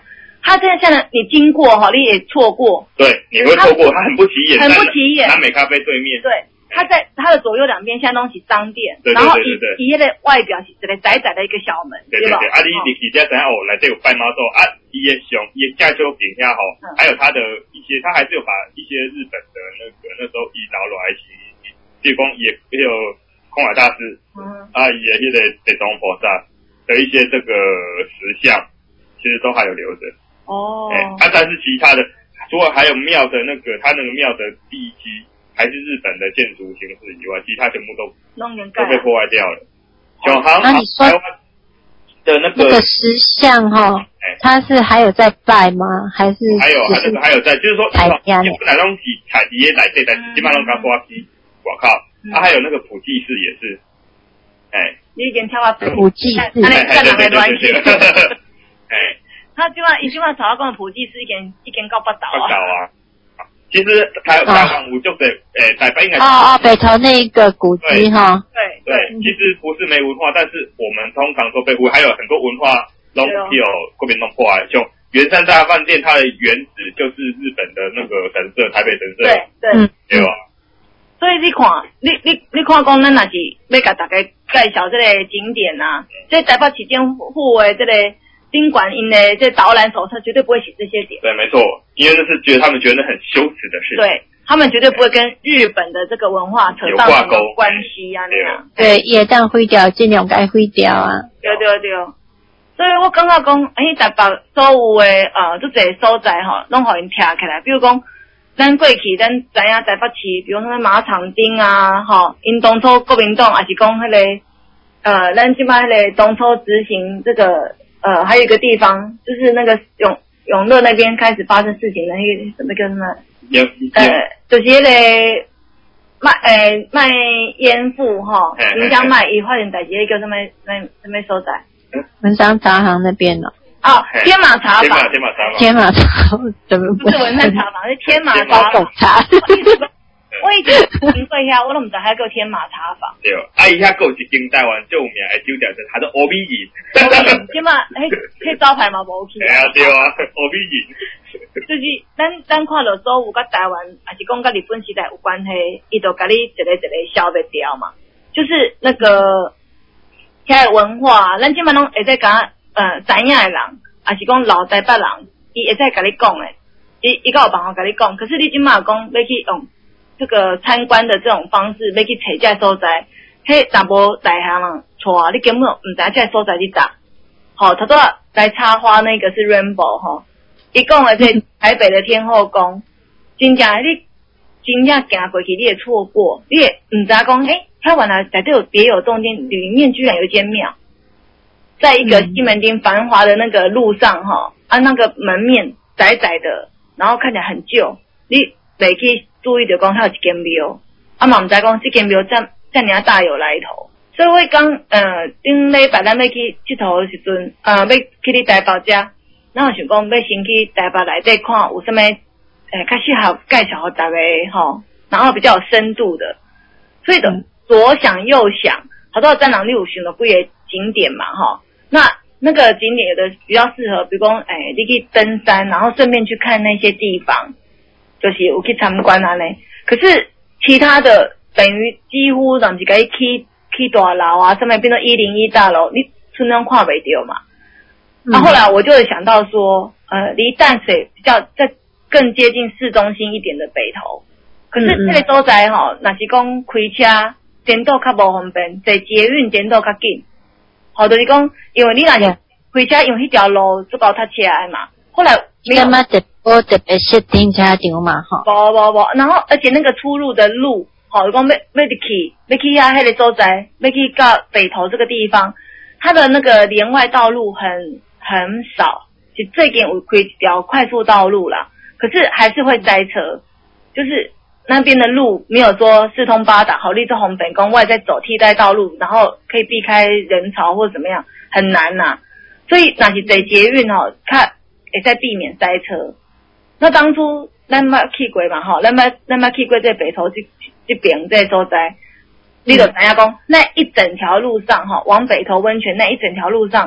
它这样像你经过哈，你也错过。 对，你会错过，它很不起眼， 很不起眼。 南美咖啡对面。 对，它在它的左右两边相当是商店， 对对对对对， 然后以以它的外表是一个窄窄的一个小门， 对对对。 吧？ 啊，你你你这样哦，来这有拜猫豆啊，伊的熊伊的架秋饼下吼，还有它的一些，它还是有把一些日本的那个那时候伊老落来是，比如讲也也有空海大师，嗯，啊也那个北宗菩萨的一些这个石像，其实都还有留着。哦。哎，啊，但是其他的，除了还有庙的那个，它那个庙的地基还是日本的建筑形式以外，其他全部都都被破坏掉了。小航台湾的那个那个石像哈，它是还有在拜吗？还是还有还那个还有在，就是说台家本来东西采集也来这在基本上刚刮机，我靠，啊还有那个普济寺也是，哎， 你已经跳到普济寺， 那那两个关系， 哎， 他基本上一句话查到讲普济寺一间一间到八岛啊。 八岛啊。其实台台湾五就得，诶，台北应该是哦哦，北投那一个古迹哈。 对对，其实不是没文化，但是我们通常说被忽略，还有很多文化都有国民弄破坏。像圆山大饭店，它的原址就是日本的那个神社，台北神社。 对对， 对吧？ 所以你看，你你你看，讲咱若是要甲大家介绍这个景点啊，这台北市政府的这个。宾馆因的这导览手册绝对不会写这些点。 对，没错，因为这是觉得他们觉得很羞耻的事情。 对，他们绝对不会跟日本的这个文化扯上什么关系啊那样。 对，也当毁掉，尽量该毁掉啊。 对对对，所以我感觉讲，诶，台北所有的呃，这些所在吼，拢互因拆起来。比如讲，咱过去咱知影台北市，比如说马场町啊，吼，因当初国民党也是讲迄个，呃，咱即摆迄个当初执行这个。呃，还有一个地方，就是那个永永乐那边开始发生事情的那个那个什么，呃，就是那个卖呃卖烟妇哈，新疆卖伊发现代志一个什么什么什么所在？ 文山茶行那边哦。 啊，天马茶坊。 天马茶坊。 天马茶坊怎么不是文山茶坊，是天马茶坊。 茶。 我以前经过遐，我都唔知还叫天马茶坊。 对，啊，伊遐有一间台湾最有名的酒店，它叫欧米银。 天马，迄迄招牌嘛无去。 对啊，对啊，欧米银。 就是咱咱看到所有甲台湾，还是讲甲日本时代有关系，伊就甲你一个一个消灭掉嘛。就是那个遐文化，咱即满拢会在甲呃知影的人，还是讲老台北人，伊会在甲你讲诶，伊伊甲有办法甲你讲。可是你即满讲要去用。这个参观的这种方式，要去找这所在，迄淡薄大行人错，你根本唔知这所在伫哪。好，他说来插花那个是 Rainbow 哈，一共的这台北的天后宫，真正你真正行过去你也错过，你也唔知讲，诶，它原来在这有别有洞天，里面居然有一间庙，在一个西门町繁华的那个路上哈，啊那个门面窄窄的，然后看起来很旧，你得去。注意着讲，它有一间庙，啊嘛唔知讲这间庙这这么大有来头，所以我讲，呃，顶礼拜咱要去佚佗的时阵，呃，要去你台北遮，咱有想讲要先去台北内底看有啥物，诶，较适合介绍给大家吼，然后比较有深度的，所以的左想右想，好多战狼你有想到几个景点嘛，哈，那那个景点有的比较适合，比如讲，诶，你去登山，然后顺便去看那些地方。就是有去参观啊呢，可是其他的等于几乎人是可以去去大楼啊，上面变成一零一大楼，你村中看袂到嘛。那、嗯啊、后来我就想到说，呃，离淡水比较再更接近市中心一点的北投，可是这个所在吼，若是讲开车颠倒较无方便，坐捷运颠倒较紧。好，就是讲，因为你若是开车用迄条路足够塞车的嘛。后来没有嘛，这波这边是停车场嘛，哈。 不不不，然后而且那个出入的路，好，讲要要去要去遐迄个所在，要去到北投这个地方，它的那个连外道路很很少，就最近有开一条快速道路啦，可是还是会塞车，就是那边的路没有说四通八达，好，立这红本宫外再走替代道路，然后可以避开人潮或怎么样，很难呐、啊。所以那是坐捷运哦，看。会在避免塞车。那当初咱捌去过嘛吼，咱捌咱捌去过这北投这这边这所在，你就知影讲那一整条路上哈，往北投温泉那一整条路上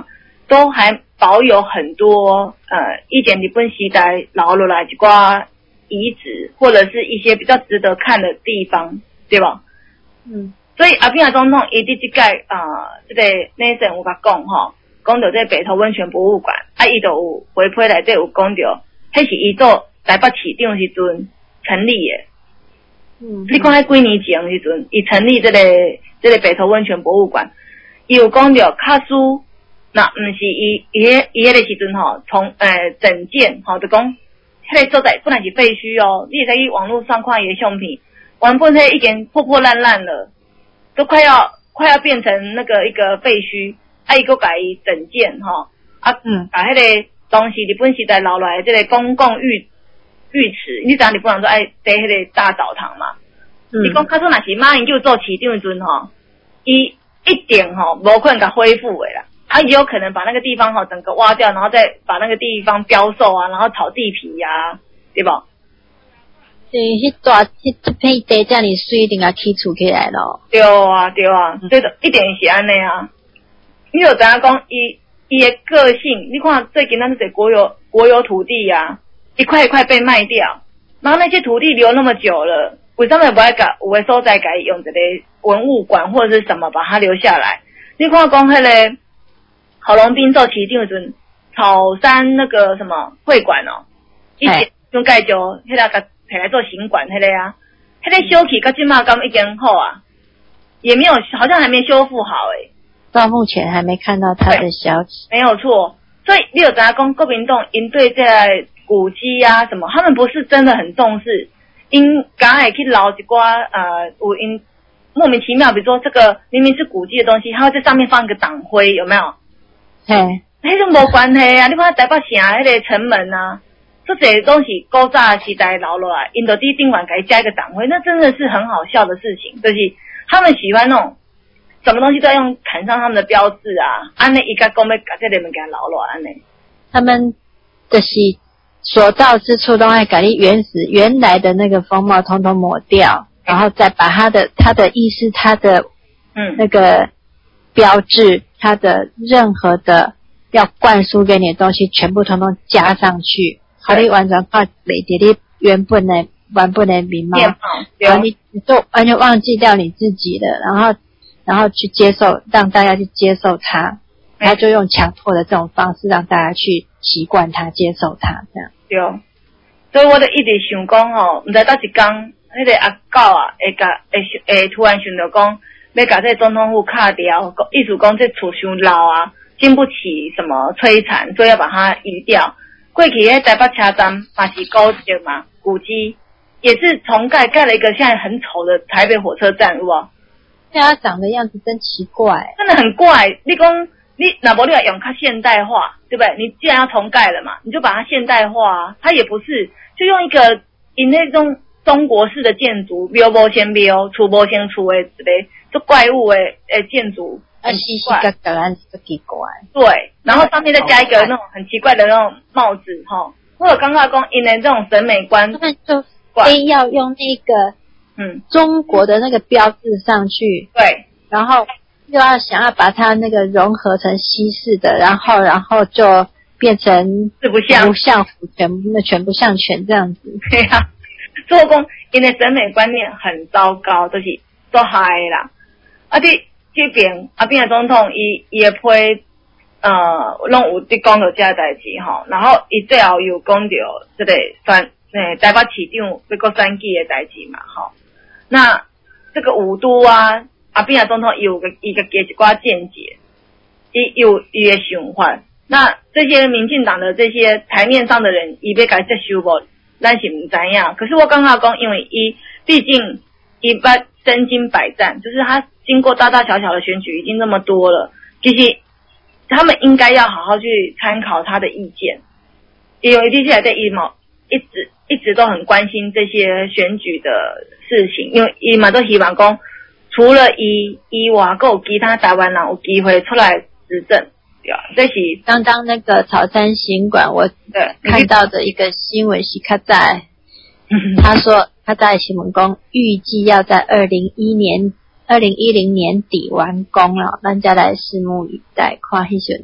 都还保有很多呃以前日本时代留落来一寡遗址，或者是一些比较值得看的地方，对吧？ 嗯。 所以阿扁仔总统伊伫即届啊，这个内政有甲讲吼，讲到这北投温泉博物馆，啊，伊就有回批内底有讲到，迄是伊做台北市长时阵成立的。嗯。你看迄几年前时阵，伊成立这个这个北投温泉博物馆，伊有讲到卡苏。那毋是伊伊迄伊迄个时阵吼，从呃整件吼就讲，迄个所在本来是废墟哦，你会使去网络上看伊的相片，原本迄已经破破烂烂了，都快要快要变成那个一个废墟，啊伊佫甲伊整件吼，啊嗯，把迄个当时日本时代留落来即个公共浴浴池，你知影日本人都爱在迄个大澡堂嘛，嗯，你讲卡说若是马英九做市长时阵吼，伊一定吼无可能甲恢复的啦。啊，也有可能把那个地方哈整个挖掉，然后再把那个地方标售啊，然后炒地皮呀、啊，对吧？ 对，迄大迄这片地这样你水一定要起厝起来咯。 对啊，对啊，嗯、对的，一定是安尼啊。你有怎样讲？伊伊的个性，你看最近那是国有国有土地呀、啊，一块一块被卖掉，然后那些土地留那么久了，为什么不爱改？有的所在改用这个文物馆或者是什么把它留下来？你看讲迄个。郝龙斌做市长阵，草山那个什么会馆哦，以前用盖就迄个甲摕来做行馆迄个啊，迄、那个修起到今嘛刚已经好啊，也没有好像还没修复好诶、欸， 到目前还没看到他的消息。 没有错，所以你有知影讲国民党因对这古迹啊什么，他们不是真的很重视，因敢会去留一寡呃有因莫名其妙，比如说这个明明是古迹的东西，他会在上面放一个党徽，有没有？ 嘿， 迄种无关系啊！你看台北城迄个城门啊，这些都是古早时代留落来，因就伫顶管给加一个党徽，那真的是很好笑的事情。就是他们喜欢那种什么东西都要用砍上他们的标志啊，安尼伊甲讲要甲这个物件留落来安尼。 他们就是所到之处都爱把你原始原来的那个风貌统统抹掉，然后再把他的他的意思、他的嗯那个标志。他的任何的要灌输给你的东西，全部统统加上去，好你完全看累积你原本的原本的面貌，然后你你就完全忘记掉你自己的，然后然后去接受，让大家去接受它，他就用强迫的这种方式让大家去习惯它、接受它，这样。 对，所以我就一直想讲吼，唔知倒一天，迄个阿狗啊，会甲会会突然想到讲。要把这总统府卡掉，意思讲这厝伤老啊，经不起什么摧残，所以要把它移掉。过去在台北车站嘛是高级嘛，古迹也是重盖，盖了一个现在很丑的台北火车站，有无？ 对啊，长的样子真奇怪， 真的很怪。你讲你哪不你要用它现代化，对不对？你既然要重盖了嘛，你就把它现代化啊。它也不是就用一个以那种中国式的建筑，庙无先庙，厝无先厝的之类。就怪物诶诶建筑， 很奇怪，西西格格很奇怪。 对，然后上面再加一个那种很奇怪的那种帽子哈。或者刚刚讲，因为这种审美观， 他们就非要用那个嗯中国的那个标志上去， 对， 然后又要想要把它那个融合成西式的，然后然后就变成四不像， 不像全那全不像全这样子。 对啊，做工因为审美观念很糟糕，就是做嗨啦。啊！伫这边阿扁总统伊伊的批呃，拢有伫讲到这个代志吼，然后伊最后又讲到这个选诶台北市长要搁选举的代志嘛吼。那这个五都啊，阿扁总统伊有个伊个加一寡见解，伊有伊的想法。那这些民进党的这些台面上的人，伊要甲接受无，咱是唔知影。可是我刚刚讲，因为伊毕竟伊捌身经百战，就是他。经过大大小小的选举已经那么多了，其实他们应该要好好去参考他的意见。因为的确在伊嘛一直一直都很关心这些选举的事情，因为伊嘛都希望讲，除了伊以外，还有其他台湾人有机会出来执政，对啊，这是刚刚那个草山行馆，我看到的一个新闻是他在，他说他在新闻讲预计要在二零一年。二零一零年底完工了，咱再来拭目以待，看迄阵诶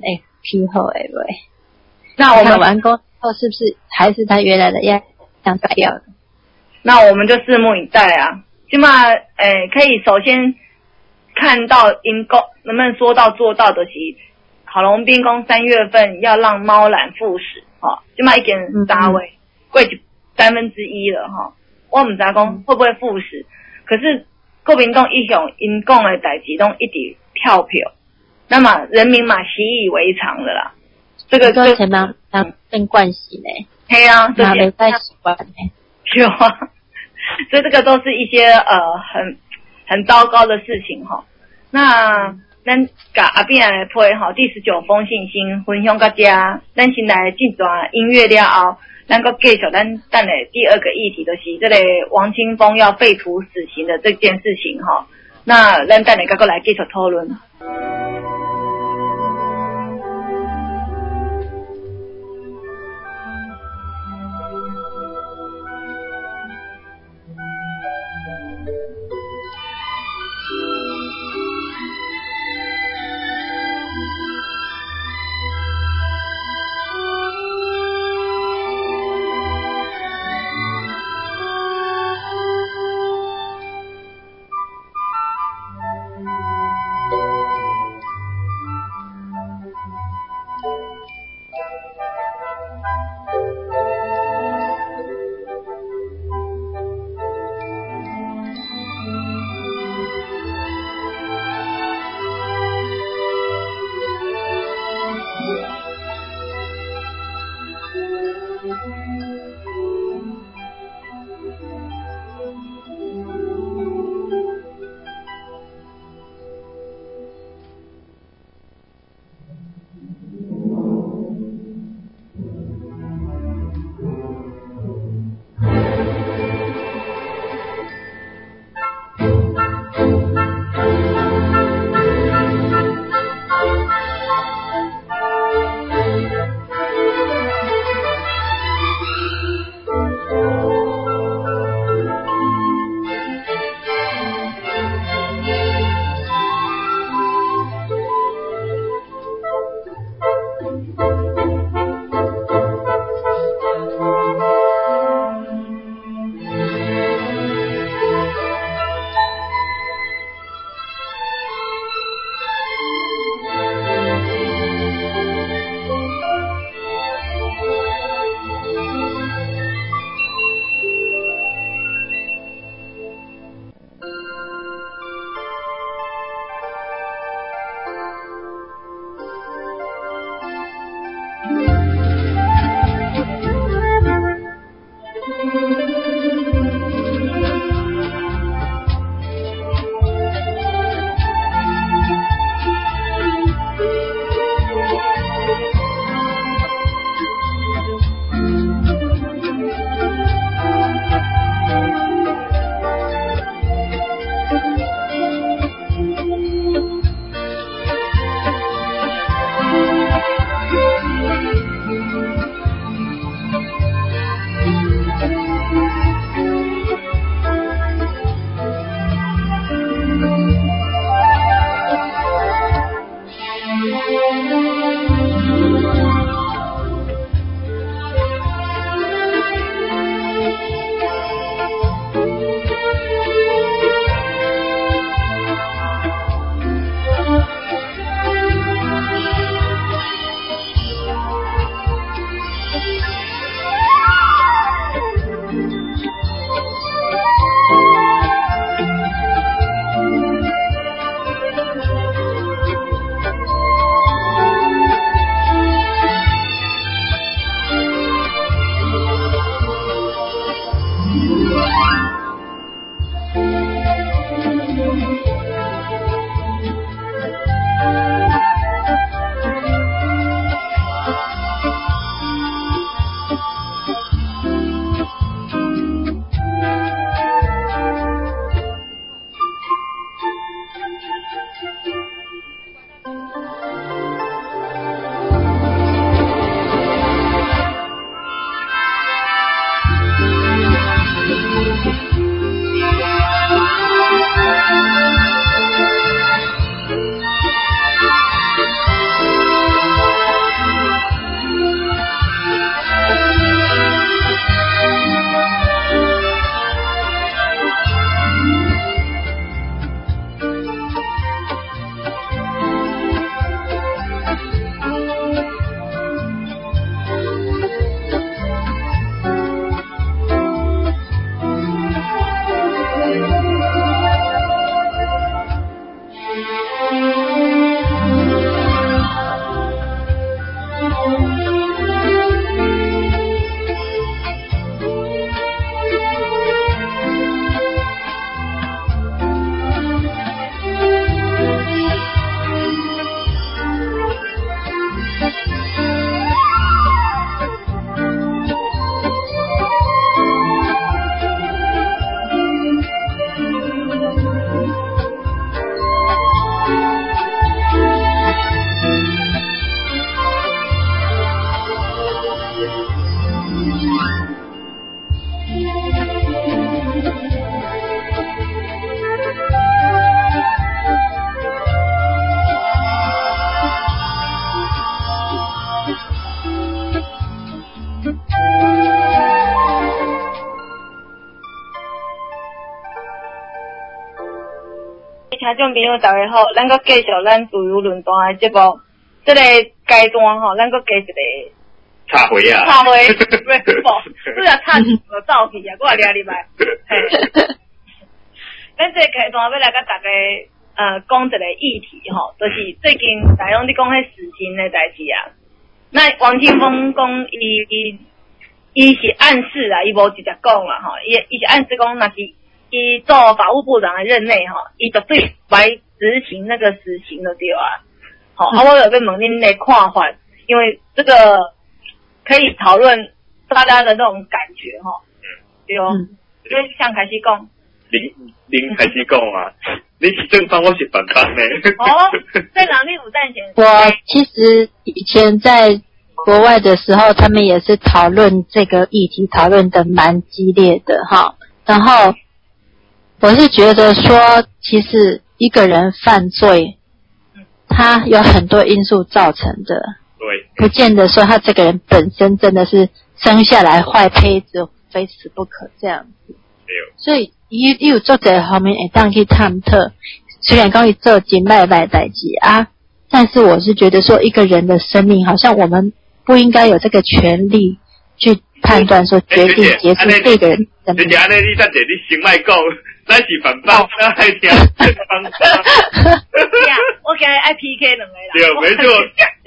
气候诶喂。 那我们完工后是不是还是他原来的样样改掉的？ 那我们就拭目以待啊。起码诶，可以首先看到因公能不能说到做到的是，郝龙斌公三月份要让猫缆复驶，哈，起码一点三位，贵几三分之一了哈。我唔知讲会不会复驶，可是国民党一向因讲的代志都一直跳票，那么人民嘛习以为常了啦。这个就前面当变惯习呢， 嘿啊， 那没再习惯呢， 有啊，所以这个都是一些呃很很糟糕的事情哈。那咱甲阿扁来配哈第十九封信先分享到这，咱先来进段音乐了后，咱个继续咱等的第二个议题就是这个王清峰要废除死刑的这件事情哈。那咱等下个来继续讨论。 听众朋友大家好，咱搁继续咱自由论坛的节目，这个阶段吼，咱搁加一个插回啊， 插回 rap， 你若插就走去啊，我也抓入来。嘿，咱这个阶段要来甲大家呃讲一个议题吼，就是最近大家拢伫讲迄死刑的代志啊。那王清峰讲伊伊伊是暗示啊，伊无直接讲啦吼，伊伊是暗示讲，若是伊做法务部长的任内吼，伊绝对来执行那个死刑就对啊。好，啊，我有要问恁的看法，因为这个可以讨论大家的那种感觉哈。对哦，所以想开始讲。 您您开始讲啊，你是正方，我是反方呢。 哦，在哪里有战前？ 我其实以前在国外的时候，他们也是讨论这个议题，讨论的蛮激烈的哈。然后我是觉得说，其实一个人犯罪，他有很多因素造成的， 对， 不见得说他这个人本身真的是生下来坏胚子，非死不可这样子。所以伊伊有做这方面会当去探讨，虽然讲伊做真歹歹代志啊，但是我是觉得说一个人的生命，好像我们不应该有这个权利去判断说决定结束这个人的命。 姐姐，安尼你再姐，你先莫讲，咱是反方，咱爱听正方。 呀，我今日爱 P K 两个啦。 对，没错。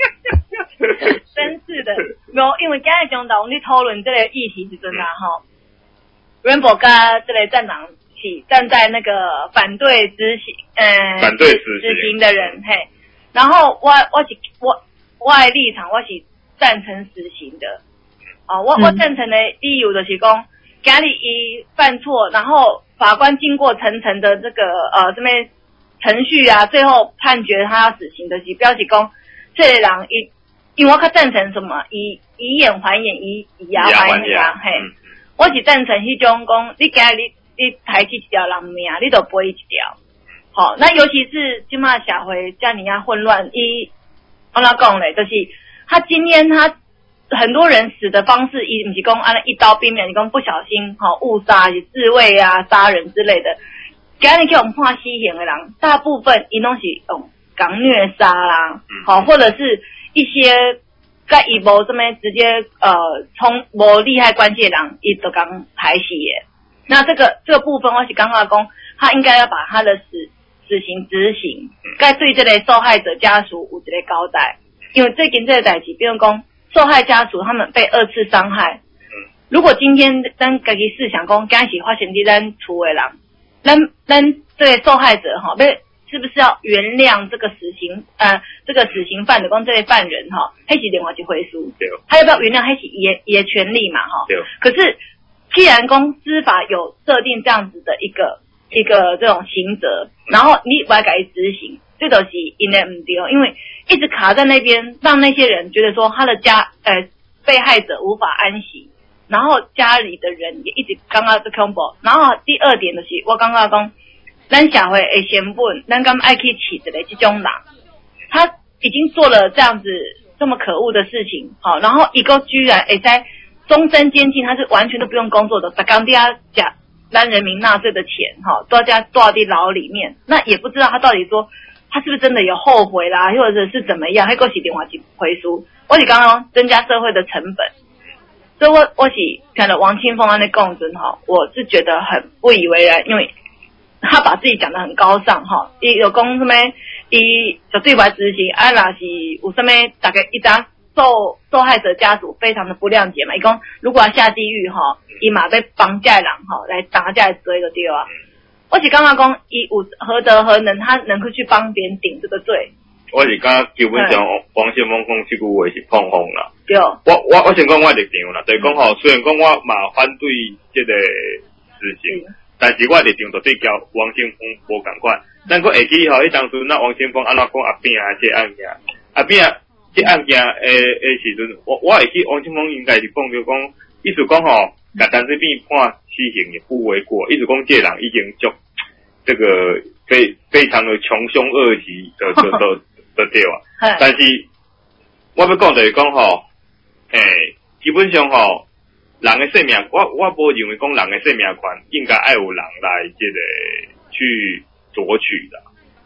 真是的，无因为今日中昼我们讨论这个议题时阵啊，吼。Rainbow 跟这类站长起站在那个反对执行，呃， 反对执行执行的人，嘿，然后我我是我我的立场我是赞成死刑的，哦，我、嗯、我赞成的理由就是讲，今日伊犯错，然后法官经过层层的这个呃什么程序啊，最后判决他死刑的是表示讲，这个人伊，因为我较赞成什么，以以眼还眼，以以牙还牙，嘿。嗯，我是赞成迄种讲，你今日你你抬起一条人命，你都赔一条。好，那尤其是今麦社会这样啊混乱，伊我哪讲嘞，就是他今天他很多人死的方式，伊不是讲安尼一刀毙命，你讲不小心哈误杀、是自卫啊、杀人之类的。今日叫我们判死刑的人，大部分伊拢是用讲虐杀啦，好，或者是一些。在伊无这么直接呃从无利害关系的人，伊就讲排死的。那这个这个部分，我是感觉讲，他应该要把他的死死刑执行，该对这类受害者家属有一个交代。因为最近这个代志，比如讲受害家属他们被二次伤害，如果今天咱家己试想讲，刚是发生伫咱厝的人，咱咱这个受害者哈，要是不是要原谅这个死刑呃这个死刑犯的讲这类犯人哈，迄是另外一回事。对，他要不要原谅，迄是伊的伊的权利嘛哈。对。可是既然公司法有设定这样子的一个一个这种刑责，然后你不要改执行，这都是因的唔对，因为一直卡在那边，让那些人觉得说他的家呃被害者无法安息，然后家里的人也一直感觉这恐怖。然后第二点就是我感觉讲。咱社会的成本，咱敢爱去起一个这种人，他已经做了这样子这么可恶的事情，好，然后一个居然会在终身监禁，他是完全都不用工作的，把刚底下假咱人民纳税的钱，哈，都在剁在牢里面，那也不知道他到底说他是不是真的有后悔啦，或者是怎么样，还够是另外一回事。我是刚刚增加社会的成本，所以我我是看了王清峰安的讲真哈，我是觉得很不以为然，因为。他把自己讲得很高尚哈，伊有讲什么？伊就对外执行，啊，若是有什么大概一张受受害者家属非常的不谅解嘛，伊讲如果要下地狱哈，伊嘛被绑架人哈来打架罪就对啊。我是感觉讲伊有何德何能，他能够去帮别人顶这个罪。 我是感觉基本上王先锋讲这句话是碰风啦。 对。我我我先讲我立场啦，就是讲吼，虽然讲我嘛反对这个事情。嗯，但是我立场绝对交王先锋无共款，咱佫会记吼，迄当初那王先锋安怎讲阿扁啊，这案件，阿扁啊，这案件诶诶时阵，我我会记王先锋应该是讲着讲，意思讲吼，甲陈水扁判死刑也不为过，意思讲这人已经足这个非非常的穷凶恶极的的的的对啊。但是我要讲就是讲吼，诶，基本上吼。人的生命，我我不认为讲人的生命权应该爱有人来这个去夺取的。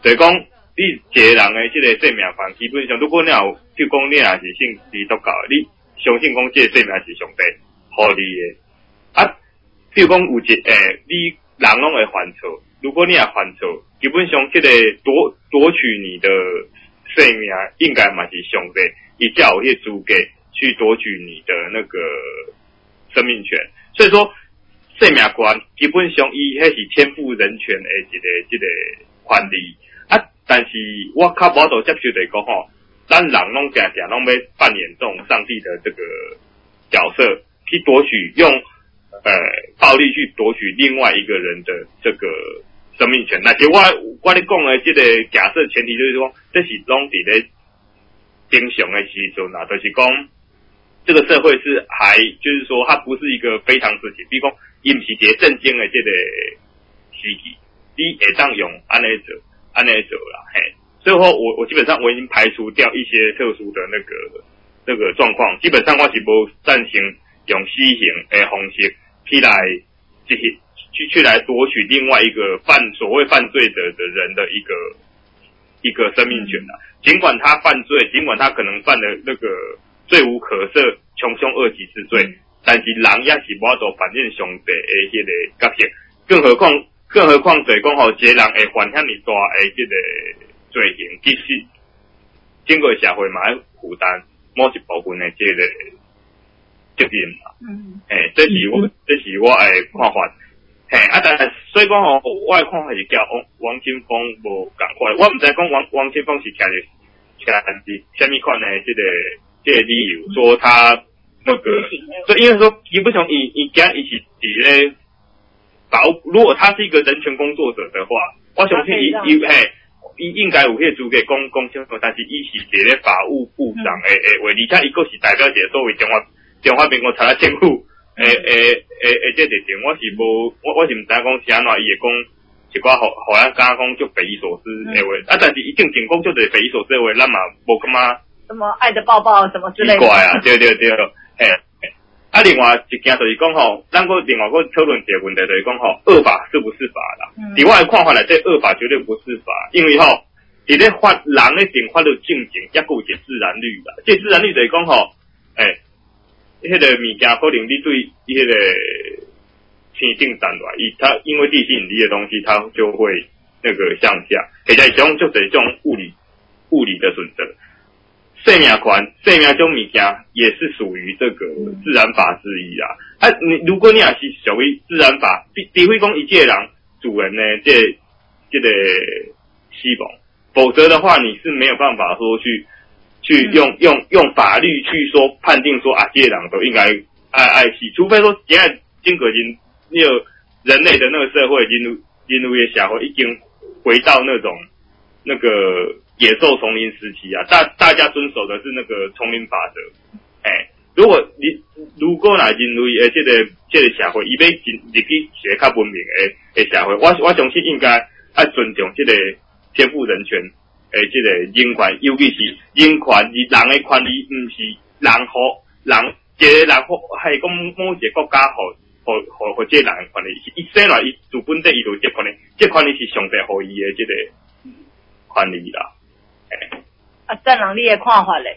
就是讲你一个人的这个生命权，基本上如果你有，譬如讲你也是信基督教，你相信讲这个生命是上帝予你的。啊，譬如讲有一诶，你人拢会犯错，如果你也犯错，基本上这个夺夺取你的生命，应该嘛是上帝，伊才有迄资格去夺取你的那个生命权。所以说，生命权基本上伊迄是天赋人权的一个一个权利啊。但是我较无度接受就是讲吼，咱人拢常常拢要扮演这种上帝的这个角色，去夺取用呃暴力去夺取另外一个人的这个生命权。那其实我我咧讲的这个假设前提就是说，这是拢伫咧正常的时阵啊，就是讲这个社会是还就是说它不是一个非常时期，比如讲伊毋是一个正经的这个时期，你会当用安尼做。按那走啦，嘿，所以说我我基本上我已经排除掉一些特殊的那个那个状况，基本上我是无赞成用私刑的方式去来去去去来夺取另外一个犯所谓犯罪者的人的一个一个生命权啦。尽管他犯罪，尽管他可能犯了那个罪无可赦、穷凶恶极之罪，但是人也是无法度反映上帝的迄个角色，更何况。更何况，就是讲吼，一个人会犯遐尼大的这个罪行，其实经过社会嘛要负担某一部分的这个责任嘛。嗯。诶，这是我，这是我的看法。嘿，啊，但是所以讲吼，我的看法是甲王王清峰无共款。我毋知讲王王清峰是徛伫徛伫虾米款的这个这个理由，说他那个，所以因为说基本上伊伊今伊是伫咧。如果他是一个人权工作者的话，我相信伊伊嘿，伊应该有迄资格讲讲清楚，但是伊是一个法务部长诶诶位，而且伊佫是代表一个所谓中华中华民国查政府诶诶诶诶这个点，我是无我我是毋知讲是安怎伊会讲一寡互互咱感觉讲足匪夷所思诶话，啊，但是伊正经讲足侪匪夷所思诶话，咱嘛无感觉什么爱的抱抱什么之类的， 奇怪啊，对对对，嘿。啊，另外一件就是讲吼，咱个另外个讨论一个问题就是讲吼，恶法是不是法啦？伫、嗯、我的看法来，这恶法绝对不是法，因为吼，伫咧法人咧定法律进程，也有一个自然律啦。这自然律就是讲吼，诶、欸，迄、那个物件可能你对迄个天性产来，伊它因为地心引力的东西，它就会那个向下，或者是种就是这种物理物理的准则。生命权、生命这种物件也是属于这个自然法之一啦。啊，你如果你也是属于自然法，除非讲一介人主人呢，这这个死亡，否则的话你是没有办法说去去用、嗯、用用法律去说判定说啊，这些人都应该爱爱惜，除非说现在经过人那个人类的那个社会进入进入一个社会，已经回到那种那个。野兽丛林时期啊，大大家遵守的是那个丛林法则。哎、欸，如果你如果来人类诶，这个这个社会，伊要进入去一个较文明诶诶社会，我我相信应该要尊重这个天赋人权诶，这个人权，尤其是人权，以人诶权利，毋是人互人一个人互，系讲某一个国家互互互互这个人诶权利，伊生来伊自本身伊就这权利，这权利是上帝互伊诶这个权利啦。 啊，郑郎你的看法嘞？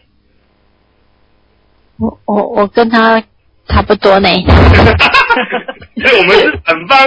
我我我跟他差不多呢。 所以我们是很棒。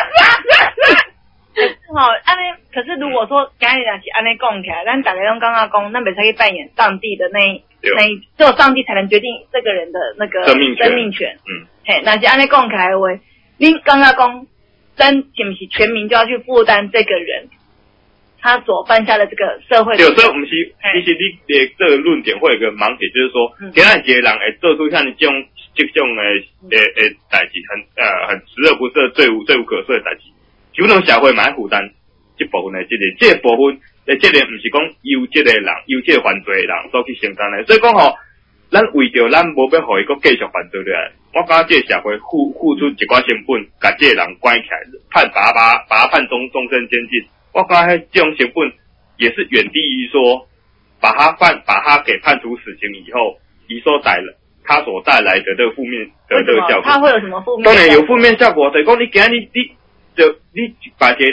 好，安尼可是如果说刚才讲是安尼讲起来，咱大家拢刚刚讲，咱袂使去扮演上帝的那那只有上帝才能决定这个人的那个生命权。 生命权。 嗯。 嘿，那是安尼讲起来的话，恁刚刚讲，咱是不是全民就要去负担这个人？他所犯下的这个社会， 对，所以我们其其实你的这个论点会有一个盲点，就是说，今仔一个人会做出像这种这种的诶诶代志，很呃很十恶不赦、罪无罪无可赦的代志，基本上社会嘛要负担这部分的这个这个部分，诶，这个不是讲由这个人由这个犯罪的人所去承担的，所以讲吼，咱为着咱无要互伊个继续犯罪来，我感觉这个社会付付出一寡成本，把这个人关起来，判把他把把他判终终身监禁。我感觉这种成本也是远低于说把他判把他给判处死刑以后，以所带来他所带来的这个负面的这个效果。 他会有什么负面？ 当然有负面效果，就是讲你今日你就你把这个人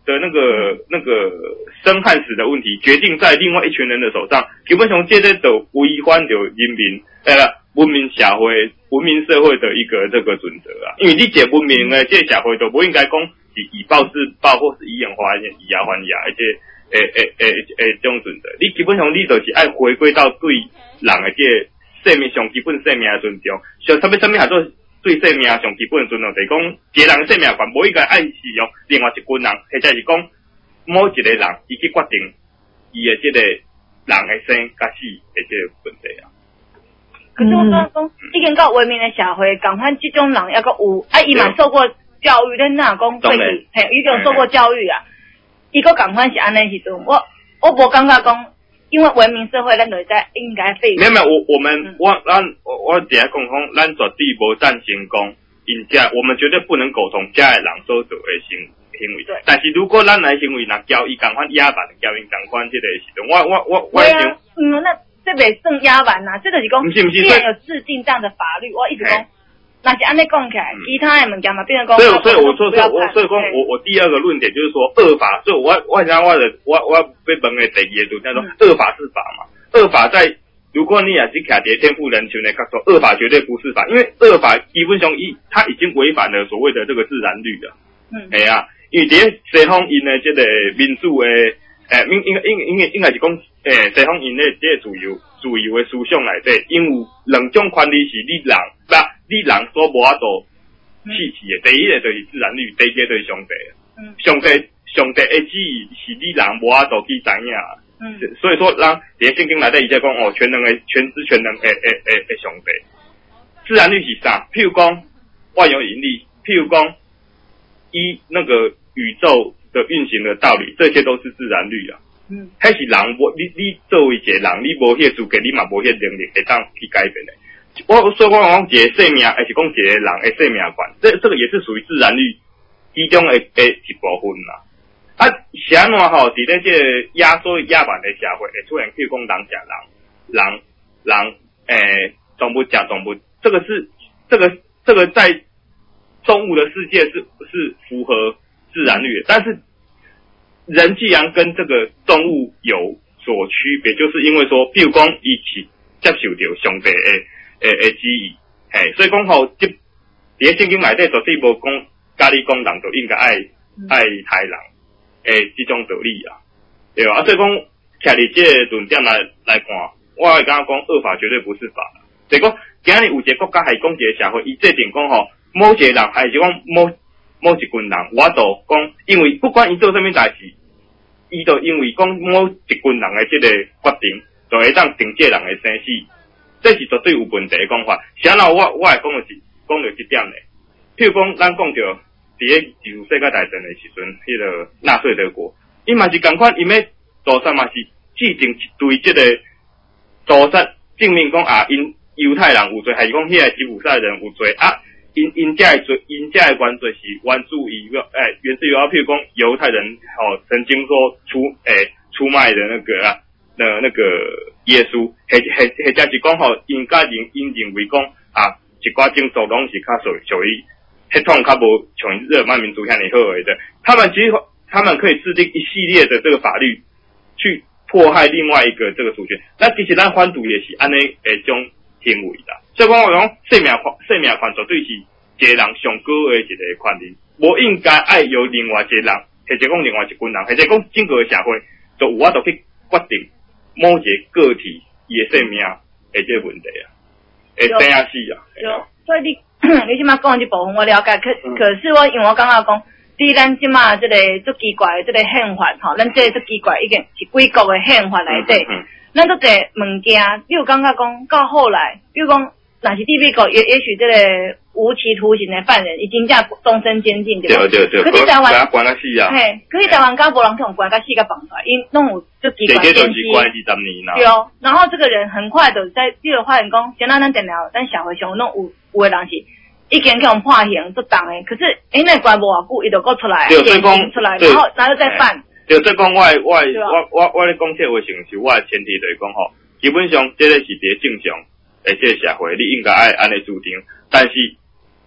的那个那个生和死的问题，决定在另外一群人的手上。基本上，这些都违反着人民呃文明社会、文明社会的一个这个准则啊。因为你这文明的这社会都不应该讲是以暴制暴，或是以眼还眼、以牙还牙，而且诶诶诶诶这种准则。你基本上你就是爱回归到对人的这生命上基本生命的尊重，像什么什么叫做对生命上基本的尊重，就是讲一个人的生命权无应该爱是用另外一群人，或者是讲某一个人伊去决定伊的这个人的生甲死的这个问题啊。 可是我刚刚讲，已经到文明的社会，赶快这种人要个有，啊，伊嘛受过教育，咱哪讲过去，嘿，伊就受过教育啊，伊个赶快是安尼时阵，我我无感觉讲，因为文明社会，咱就在应该废。 没有没有，我我们、嗯、我咱我我底下讲讲，咱绝对无赞成讲，因家我们绝对不能苟同家的人所做的行行为。对。但是如果咱来行为若教伊赶快压板的教伊赶快这个时阵，我我我我已经嗯那。这袂算压板呐，这就是讲，既然有制定这样的法律，我一直讲，那是安尼讲起来，嗯、其他的物件嘛变成讲。 所以，所以我说说，我所以讲，我我第二个论点就是说，恶法，所以我我想我的我我被问的第二个叫做恶法是法嘛，恶法在如果你也是卡在天赋人群的角度，恶法绝对不是法，因为恶法基本上一它已经违反了所谓的这个自然律了。嗯，系啊，因为伫西方因的这个民主的。诶，应应应应应该是讲，诶，西方因咧这个自由自由的思想内底，因为两种权利是你人，不，你人所无法度弃弃的。第一个就是自然律，第二个就是上帝。嗯，上帝上帝的旨意是你人无法度去知影。嗯，所以说，人伫圣经内底伊在讲哦，全能的全知全能诶诶诶诶上帝。自然律是啥？譬如讲万有引力，譬如讲依那个宇宙。的运行的道理，这些都是自然律啊。嗯，还是人，我你你作为一个人，你无迄资格，你嘛无迄能力会当去改变的。我所以我讲一个生命，还是讲一个人的生命权，这这个也是属于自然律其中的诶一部分啦。啊，是安怎吼？伫咧这个压缩压板的社会，会出现譬如讲人食人，人人诶动物食动物，这个是这个这个在动物的世界是是符合自然律的，但是人既然跟这个动物有所区别，就是因为说，譬如讲，伊去接受到上帝的诶诶旨意，嘿，所以讲吼，即伫圣经内底绝对无讲，家己讲人就应该爱爱害人，诶，即种道理啊，对吧？啊，所以讲，徛伫这个论点来来看，我会感觉讲，恶法绝对不是法。所以讲，今日有一个国家还讲一个社会，伊制定讲吼，某一个人还是讲某。某一群人，我就讲，因为不管伊做啥物代志，伊就因为讲某一群人的这个决定，就会当定这人的生死，这是绝对有问题的讲法。啥人我我会讲的是讲到这点的，譬如讲，咱讲到伫咧二次世界大战的时阵，迄、那个纳粹德国，伊嘛是共款，伊要屠杀嘛是制定一堆这个屠杀，证明讲啊，因犹太人有罪，还是讲迄个吉普赛人有罪啊？因因家的罪，因家的原罪是源自于个，诶，源自于啊，譬如讲犹太人哦，曾经说出诶出卖的那个啊，那那个耶稣，或或或者是讲吼，因家人因认为讲啊，一寡种族拢是较属属于血统较无像日耳曼民族遐尼好的，他们其实他们可以制定一系列的这个法律去迫害另外一个这个族群，那其实咱反对也是安尼诶种行为的。所以讲，我讲生命权，生命权绝对是一个人上高的一个权利，无应该爱由另外一个人，或者讲另外一群人，或者讲整个社会，就有法度去决定某一个个体伊的生命的这个问题啊，会生啊死啊。 所以你你即马讲这部分我了解，可可是我因为我感觉讲，对咱即马这个足奇怪的这个宪法吼，咱这个足奇怪已经是几国的宪法内底，咱都这物件，你有感觉讲到后来，比如讲。那是伫美国，也也许这个无期徒刑的犯人已经叫终身监禁，对吧？ 对对对。 可是台湾关啊死啊！ 嘿，可是台湾敢无人从关甲死甲绑出来，因弄有就机关监机。 关二十年啦。 对哦，然后这个人很快的在这个发现讲，现在咱电脑咱社会上弄有有的人是已经去用判刑做重的，可是诶那关无偌久，伊就搁出来， 对，所以讲出来，然后然后再犯。 对，所以讲我我我我我咧讲这话，成是我的前提就是讲吼，基本上这个是伫正常。诶，这个社会你应该爱安尼主张，但是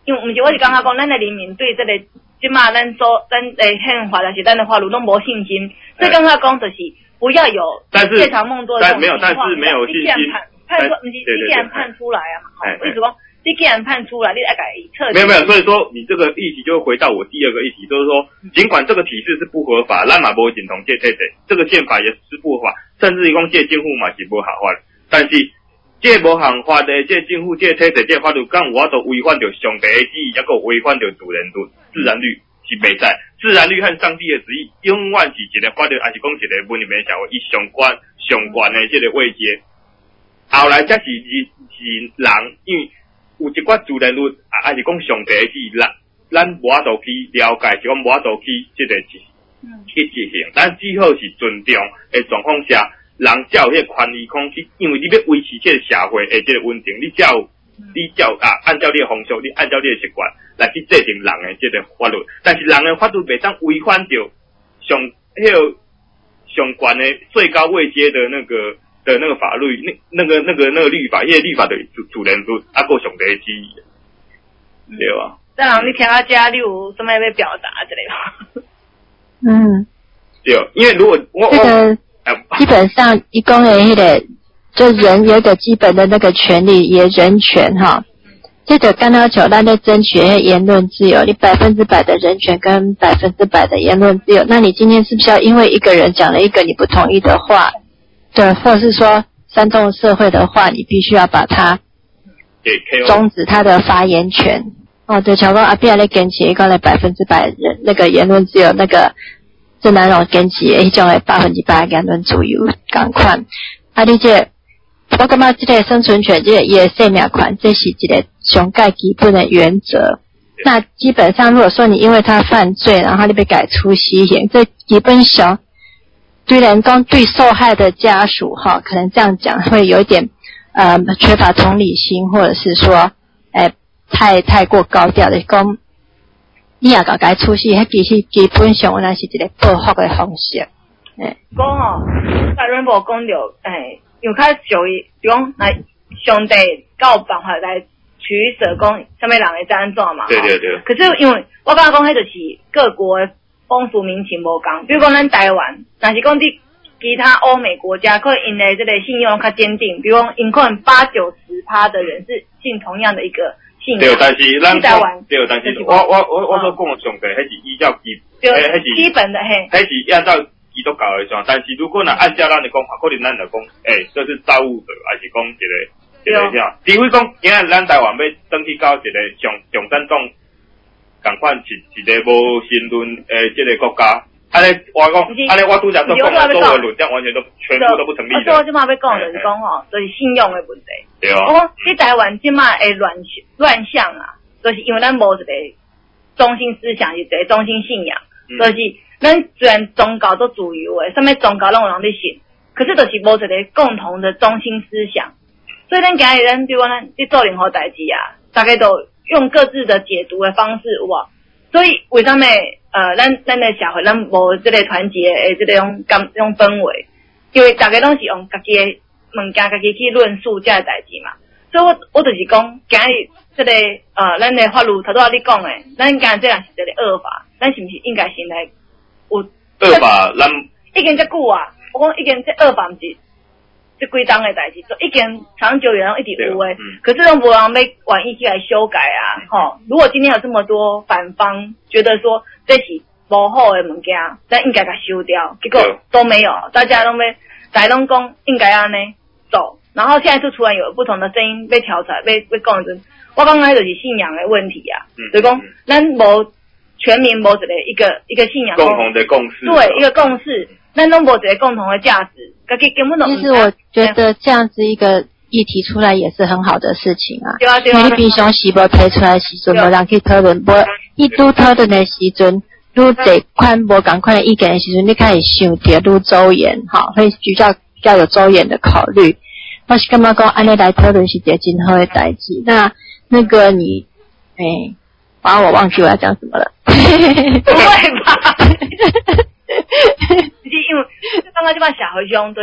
因为毋是我是感觉讲，咱的人民对这个即马咱所咱诶宪法还是咱的法律拢无信心，所以感觉讲就是不要有夜长梦多的这种情况。 但是没有，但是没有信心。 判出，不是你既然判出来啊嘛，好，我意思讲，你既然判出来，你爱改彻底。 没有没有，所以说你这个议题就会回到我第二个议题，就是说，尽管这个体制是不合法，咱嘛无认同这体制，这个宪法也是不合法，甚至于讲这政府嘛是无合法的，但是这无合法的这政府这体制这法律，讲我都违反着上帝的旨意，也个违反着自然律，自然律是袂使，自然律和上帝的旨意永远是一个法律，还是讲一个文明的社会，伊上关上关的这个位阶。后来才是是人，因为有一寡自然律，啊，还是讲上帝的旨意，咱咱无法度去了解，是讲无法度去这个去去执行。咱只好是尊重的状况下，人才有迄个权利空去，因为你要维持这个社会的这个稳定，你才有你才有啊，按照你的风俗，你按照你的习惯来去制定人的这个法律。但是人的法律袂当违反着上迄个上悬的最高位阶的那个。的那个法律，那那个那个那个律法，因为律法的主主人都阿够上帝的旨意，对吧？ 再让你听到家，你有什么要表达之类的？ 嗯， 对，因为如果我这个基本上一公的那个，就人有一个基本的那个权利，也人权哈。这个刚要求咱在争取言论自由，你百分之百的人权跟百分之百的言论自由，那你今天是不是要因为一个人讲了一个你不同意的话？对，或者是说煽动社会的话，你必须要把它终止他的发言权。哦，对，像讲阿扁咧坚持讲咧百分之百人那个言论自由，那个郑南榕坚持迄种诶百分之百言论自由共款。啊，你这我感觉这个生存权，这个伊诶生命权，这是一个上盖基本的原则。那基本上，如果说你因为他犯罪，然后你被改处死刑，这基本上。虽然讲对受害的家属哈，可能这样讲会有一点呃缺乏同理心，或者是说，诶太太过高调的讲，你也搞该出戏，迄其实基本上那是一个报复的方式。诶， 讲吼，甲 Rainbow 讲着，诶，有较属于，比讲来上帝有办法来取舍，讲什么人会怎安怎嘛？ 对对对。 可是因为我感觉讲，迄就是各国的风俗民情无同，比如讲咱台湾，但是讲伫其他欧美国家，可能因的这个信用较坚定，比如讲因可能八九十趴的人是信同样的一个信仰。 对，但是咱台湾， 对，但是我我我我所讲的上帝，迄是依照基， 对，迄是基本的嘿， 迄是按照基督教的上，但是如果若按照咱的讲法，可能咱就讲，诶，这是造物者，还是讲一个一个啥？除非讲今仔咱台湾要登去到一个上上山洞。共款是一个无信论诶，这个国家，安尼我讲，安尼我拄则都讲所有论调完全都全部都不成立的。 我即马要讲就是讲吼，就是信用的问题。 对啊。 我讲你台湾即马诶乱乱象啊，就是因为咱无一个中心思想，是一个中心信仰，嗯、就是咱虽然宗教都自由诶，什么宗教拢有人咧信，可是就是无一个共同的中心思想。所以咱今日咱比如讲咱伫做任何代志啊，大家都。用各自的解读的方式，有无？所以为什么呃，咱咱的社会咱无这个团结诶，这个种感种氛围？因为大家拢是用家己的物件，家己去论述这个代志嘛。所以我我就是讲，今日这个呃，咱的法律头拄仔你讲诶，咱今日这样是一个恶法，咱是毋是应该先来有恶法？咱已经遮久啊，我讲已经这恶法毋是。这几档的代志，就已经长久以来一直有诶，嗯、可是拢无人要愿意去来修改啊！吼，如果今天有这么多反方觉得说这是不好的物件，咱应该甲修掉，结果都没有，大家拢要大家拢讲应该安尼走，然后现在就突然有不同的声音被挑出来，被被讲阵，我刚才就是信仰的问题啊，嗯、就是讲咱无全民无一个一个一个信仰共同的共识， 对，一个共识。咱拢无一个共同的价值， 其实我觉得这样子一个议题出来也是很好的事情啊。 对啊对啊。 因为你平常时无提出来时阵，无人去讨论，无一拄讨论的时阵，愈侪款无共款的意见的时阵，你开始想着愈周延，哈，会比较比较有周延的考虑。我是感觉讲安尼来讨论是一个真好的代志。那那个你，诶、欸，啊，我忘记我要讲什么了。 不会吧？是因为刚刚这帮社会上都是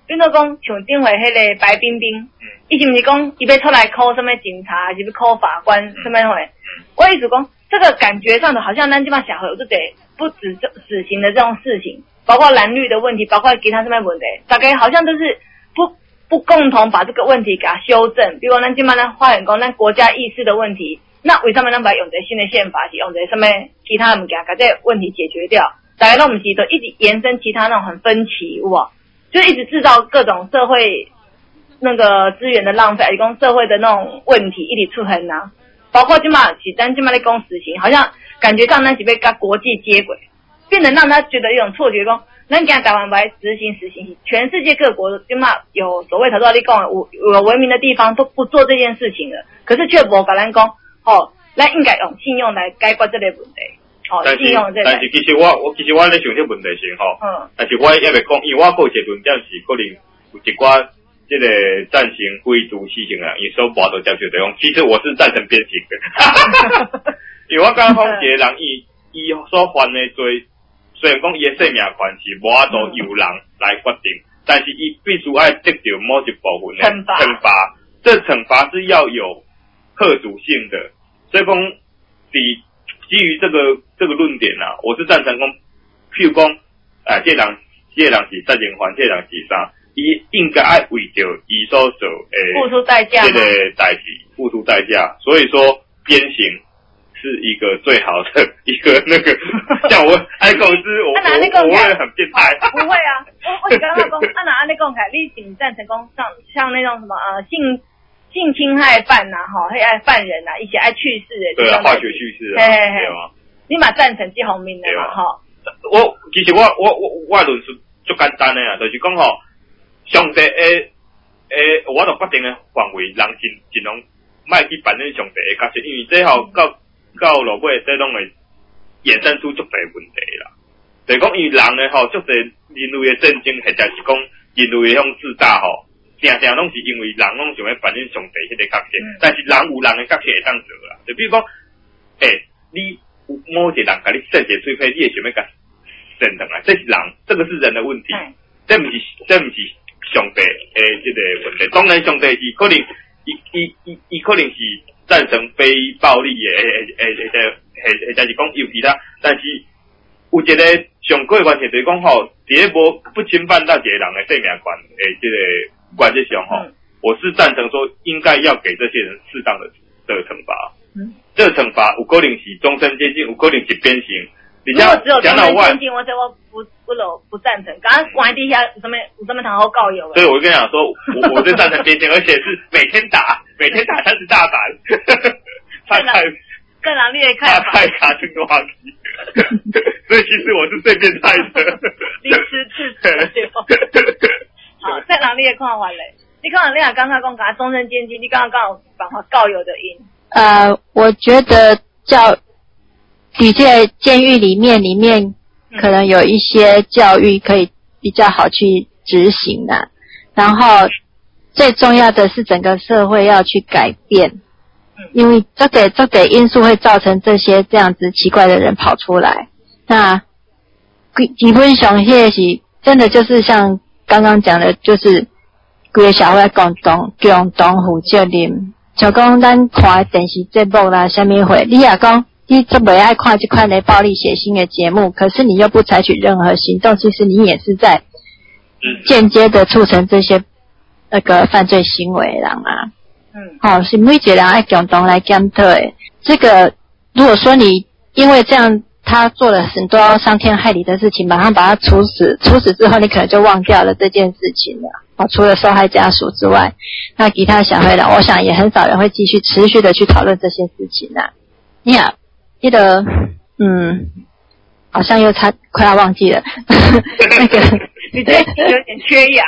比如讲像顶回迄个白冰冰，伊、嗯、是毋是讲伊要出来考什么警察，还是要考法官什么回？嗯、我意思讲，这个感觉上的好像咱这帮小孩有这得不止死刑的这种事情，包括蓝绿的问题，包括其他什么问题，大概好像都是不不共同把这个问题给它修正。比如咱今摆咱发现讲咱国家意识的问题，那为什么咱不用这新的宪法，是用这什么其他的物件把这问题解决掉？大家都不是都一直延伸其他那种很分歧，哇，就一直制造各种社会那个资源的浪费，还是讲社会的那种问题一直出现啊。包括今嘛是咱今嘛在讲死刑，好像感觉上咱是被跟国际接轨，变得让他觉得一种错觉，讲咱今台湾不来执行死刑，全世界各国今嘛有所谓头先你讲有有文明的地方都不做这件事情了，可是却无跟咱讲，哦，咱应该用信用来解决这类问题。哦， 但是但是其实我我其实我咧想这问题是吼，嗯，但是我也未讲，因为我个一个论点是可能有一寡这个赞成非族死刑啊，伊所无都接受的讲，其实我是赞成变刑的，因为我感觉讲一个人伊伊所犯的罪，虽然讲伊的生命权是无法度由人来决定，但是伊必须要得到某一部分的惩罚，惩罚，这惩罚是要有特殊性的，所以讲是。基于这个这个论点啊，我是赞成讲，譬如讲，啊，这人这人是杀人犯，这人是啥，伊应该爱为着伊所做诶， 付出代价， 这个代志付出代价，所以说鞭刑是一个最好的一个那个，像我爱公司，我我我会很变态， 不会啊，我我是刚刚讲，啊哪安尼讲起来，你是不赞成讲像像那种什么呃性。性侵害犯呐、啊，吼，迄爱犯人呐、啊，一些爱去世的， 对啊，化学去世啊，对啊， 你嘛赞成这方面的嘛，吼。 我其实我我我我论述足简单的啊，就是讲吼，上帝诶诶，我就决定的范围，人尽尽量卖去扮演上帝的角色，因为这吼到到落尾，这拢会衍生出足大问题啦。就是讲，因为人诶吼，足侪人类的战争，或者是讲人类的种自大吼。常常拢是因为人拢想要扮演上帝迄个角色，嗯、但是人有人的角色会当做啦。就比如讲，诶、欸，你有某一个人甲你设一个嘴皮，你会想要甲升上来，这是人，这个是人的问题，嗯、这不是这不是上帝诶这个问题。当然，上帝是可能，伊伊伊伊可能是赞成非暴力的，诶诶诶诶，或者是讲有其他，但是有一个上高的关系就是讲吼，伫咧无不侵犯到一个人的生命权诶这个。关键上哈，我是赞成说应该要给这些人适当的的惩罚。嗯，这个惩罚有可能是终身监禁，有可能是鞭刑。 如果只有终身监禁，我这我不不不不赞成。刚刚关底下有什么有什么堂好告有了。 所以我跟你讲说，我我是赞成鞭刑，而且是每天打，每天打三十大板。 太太更狼烈的看法。 太卡真多话题。所以其实我是最变态的。 你吃吃吃。好，再人你的看法嘞？你看你也刚刚讲讲终身监禁，你刚刚讲有办法告有的因。 呃，我觉得教的确监狱里面里面可能有一些教育可以比较好去执行的，然后最重要的是整个社会要去改变，因为这个这个因素会造成这些这样子奇怪的人跑出来。那基本上现在是真的就是像。刚刚讲的就是规个社会共同共同负责任，像讲咱看电视节目啦，什么会，你也讲你这么爱看这款的暴力血腥的节目，可是你又不采取任何行动，其实你也是在间接的促成这些那个犯罪行为人啊。嗯，好、哦，是每一个人爱共同来检讨的。这个如果说你因为这样。他做了很多伤天害理的事情，马上把他处死，处死之后你可能就忘掉了这件事情了。哦，除了受害家属之外，那其他小孩的，我想也很少人会继续持续的去讨论这些事情啊。你呀，记得，嗯，好像又差快要忘记了那个， 你这有点缺氧。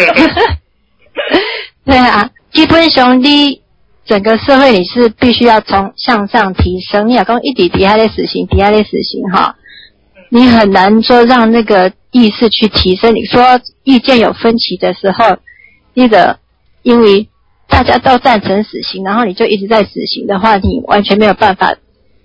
对啊，基本上你。整个社会你是必须要从向上提升，你要讲一底底下的死刑，底下的死刑哈，你很难说让那个意识去提升。你说意见有分歧的时候，你的因为大家都赞成死刑，然后你就一直在死刑的话，你完全没有办法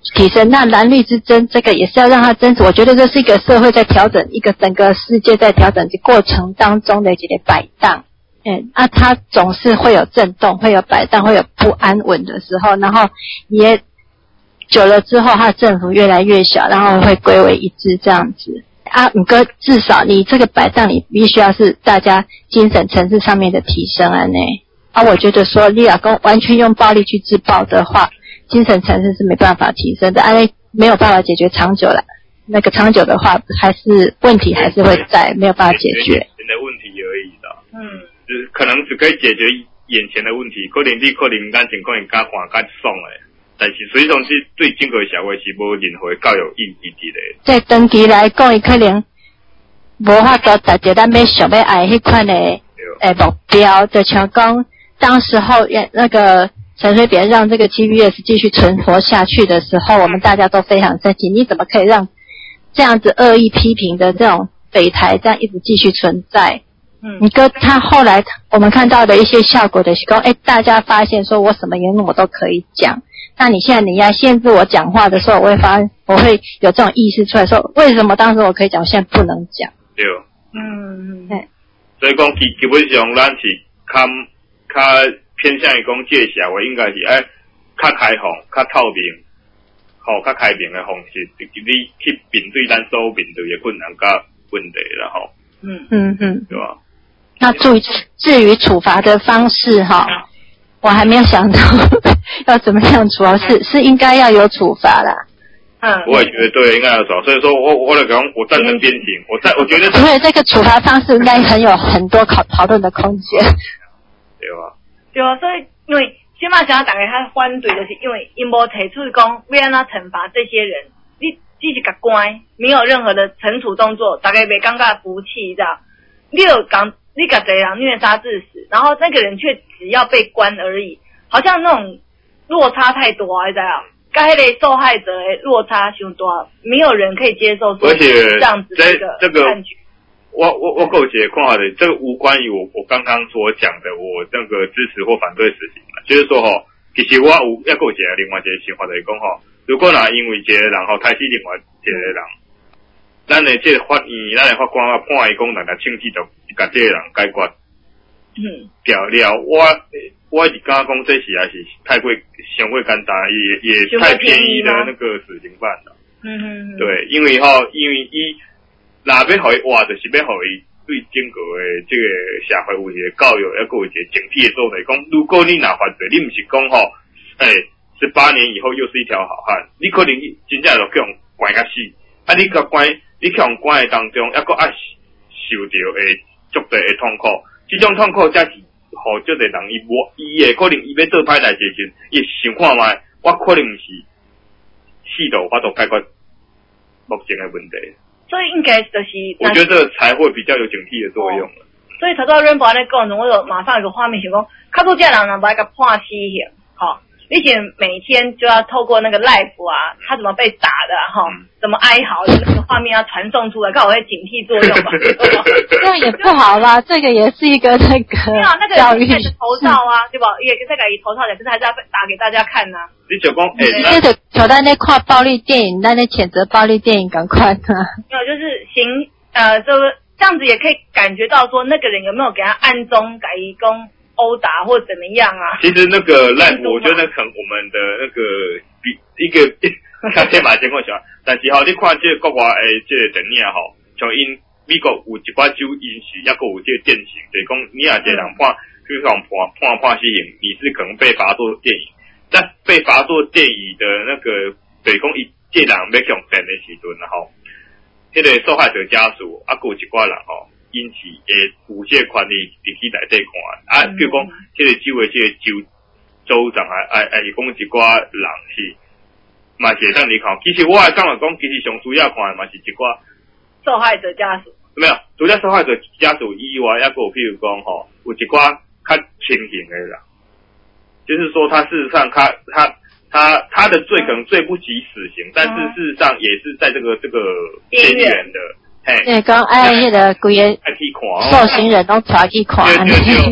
提升。那蓝绿之争这个也是要让它真实，我觉得这是一个社会在调整，一个整个世界在调整的过程当中的一个摆荡。嗯，啊，它总是会有震动，会有摆荡，会有不安稳的时候，然后也久了之后，它的政府越来越小，然后会归为一致这样子。啊，五哥，至少你这个摆荡，你必须要是大家精神层次上面的提升啊，呢。啊，我觉得说，你老公完全用暴力去自爆的话，精神层次是没办法提升的，啊，没有办法解决长久了。那个长久的话，还是问题还是会在，没有办法解决。 眼前的问题而已的。嗯，就是可能只可以解决眼前的问题，可能你可能咱情况会较看较爽的，但是实际上是对整个社会是无任何教育意义的。 在长期来讲，伊可能无法度达到咱要想要爱迄款的诶目标，就像讲当时候那个陈水扁让这个 T V B S 继续存活下去的时候，我们大家都非常生气，你怎么可以让这样子恶意批评的这种北台这样一直继续存在？嗯，你跟他后来我们看到的一些效果的是说，哎，大家发现说我什么言论我都可以讲，那你现在你要限制我讲话的时候，我会发现我会有这种意识出来说，为什么当时我可以讲，我现在不能讲？ 对， 嗯嗯， 所以讲基基本上咱是较较偏向于讲这个社会应该是哎较开放、较透明，吼、较开明的方式，你去面对咱所面对的困难甲问题啦，吼。 嗯嗯嗯， 对吧？ 那至于至于处罚的方式哈，我还没有想到要怎么样处罚，是是应该要有处罚啦。 嗯， 我也觉得对，应该要处罚。所以说我我来讲，我赞成鞭刑。我在我觉得， 所以这个处罚方式应该很有很多讨讨论的空间。 对吧？ 对啊，所以因为起码想要大家他反对，就是因为因无提出讲要安怎惩罚这些人，你只是个关，没有任何的惩处动作，大概没尴尬服气，知道？你有讲你把贼人虐杀致死，然后那个人却只要被关而已，好像那种落差太多啊，你知道？跟那个受害者的落差太多，没有人可以接受说这样子的一个判决。 我我我有一个看法的，这个无关于我我刚刚所讲的我那个支持或反对死刑了，就是说吼，其实我有要有一个另外一个想法就是讲吼，如果若因为一个人吼杀死另外一个人，咱的这个法院，咱的法官啊判伊讲人家清气就甲这个人解决，嗯，掉了，我我是感觉讲这是还是太过相过简单，也也太便宜的那个死刑犯了，嗯嗯，对，因为吼，因为伊。哪要互伊活，就是要互伊对整个的这个社会有一个教育，还有一个整体的作用。讲，如果你若犯罪，你毋是讲吼，诶、欸，十八年以后又是一条好汉，你可能真正就去用关甲死。啊，你甲关，你去用关的当中，还佫爱受着诶足大的痛苦。这种痛苦才是互足个人伊无伊诶，可能伊要做歹代志时，伊想看觅，我可能是死都有法度解决目前的问题。 所以应该就是， 我觉得这才会比较有警惕的作用了。 所以头到 Rainbow 在讲中，我就马上有个画面想讲，较多这人呢把一个判死刑，哈，而且每天就要透过那个 live 啊，他怎么被打的哈，嗯、怎么哀嚎的那个画面要传送出来，看我会警惕作用吧。 这样也不好啦，这个也是一个那个教育。 那个头罩啊，对吧？也再改头罩，可是还是要打给大家看呢、啊。 你就讲，哎、 欸，这个挑战那看暴力电影，那那谴责暴力电影，赶快啊！ 没有，就是行，呃，这个这样子也可以感觉到说，那个人有没有给他暗中改一攻殴打或怎么样啊？ 其实那个 live， 我觉得那可能我们的那个比一个像天马情况下，但是吼，你看这个国外诶，这个电影吼，像因美国有一寡州因是，抑个有这个电刑，就是讲你若一个人判，比如讲判判判死刑，你是可能被罚做电影。在被罚做电椅的那个，就是讲伊这人要上电的时阵，吼，迄个受害者家属啊，有一寡人吼，因是会有这个权利伫去内底看啊，比如讲，迄个州的这个州州长啊，啊啊，是讲一寡人是，嘛是会当你看。其实我还感觉讲，其实上主要看的嘛是一寡受害者家属。 没有，除了受害者家属以外，抑个有譬如讲吼，有一寡较轻刑的人。就是说，他事实上他，他他他他的罪可能罪不及死刑，但是事实上也是在这个这个边缘的。嘿， 对，讲哎，迄个规个受刑人都抓去看。 对对对，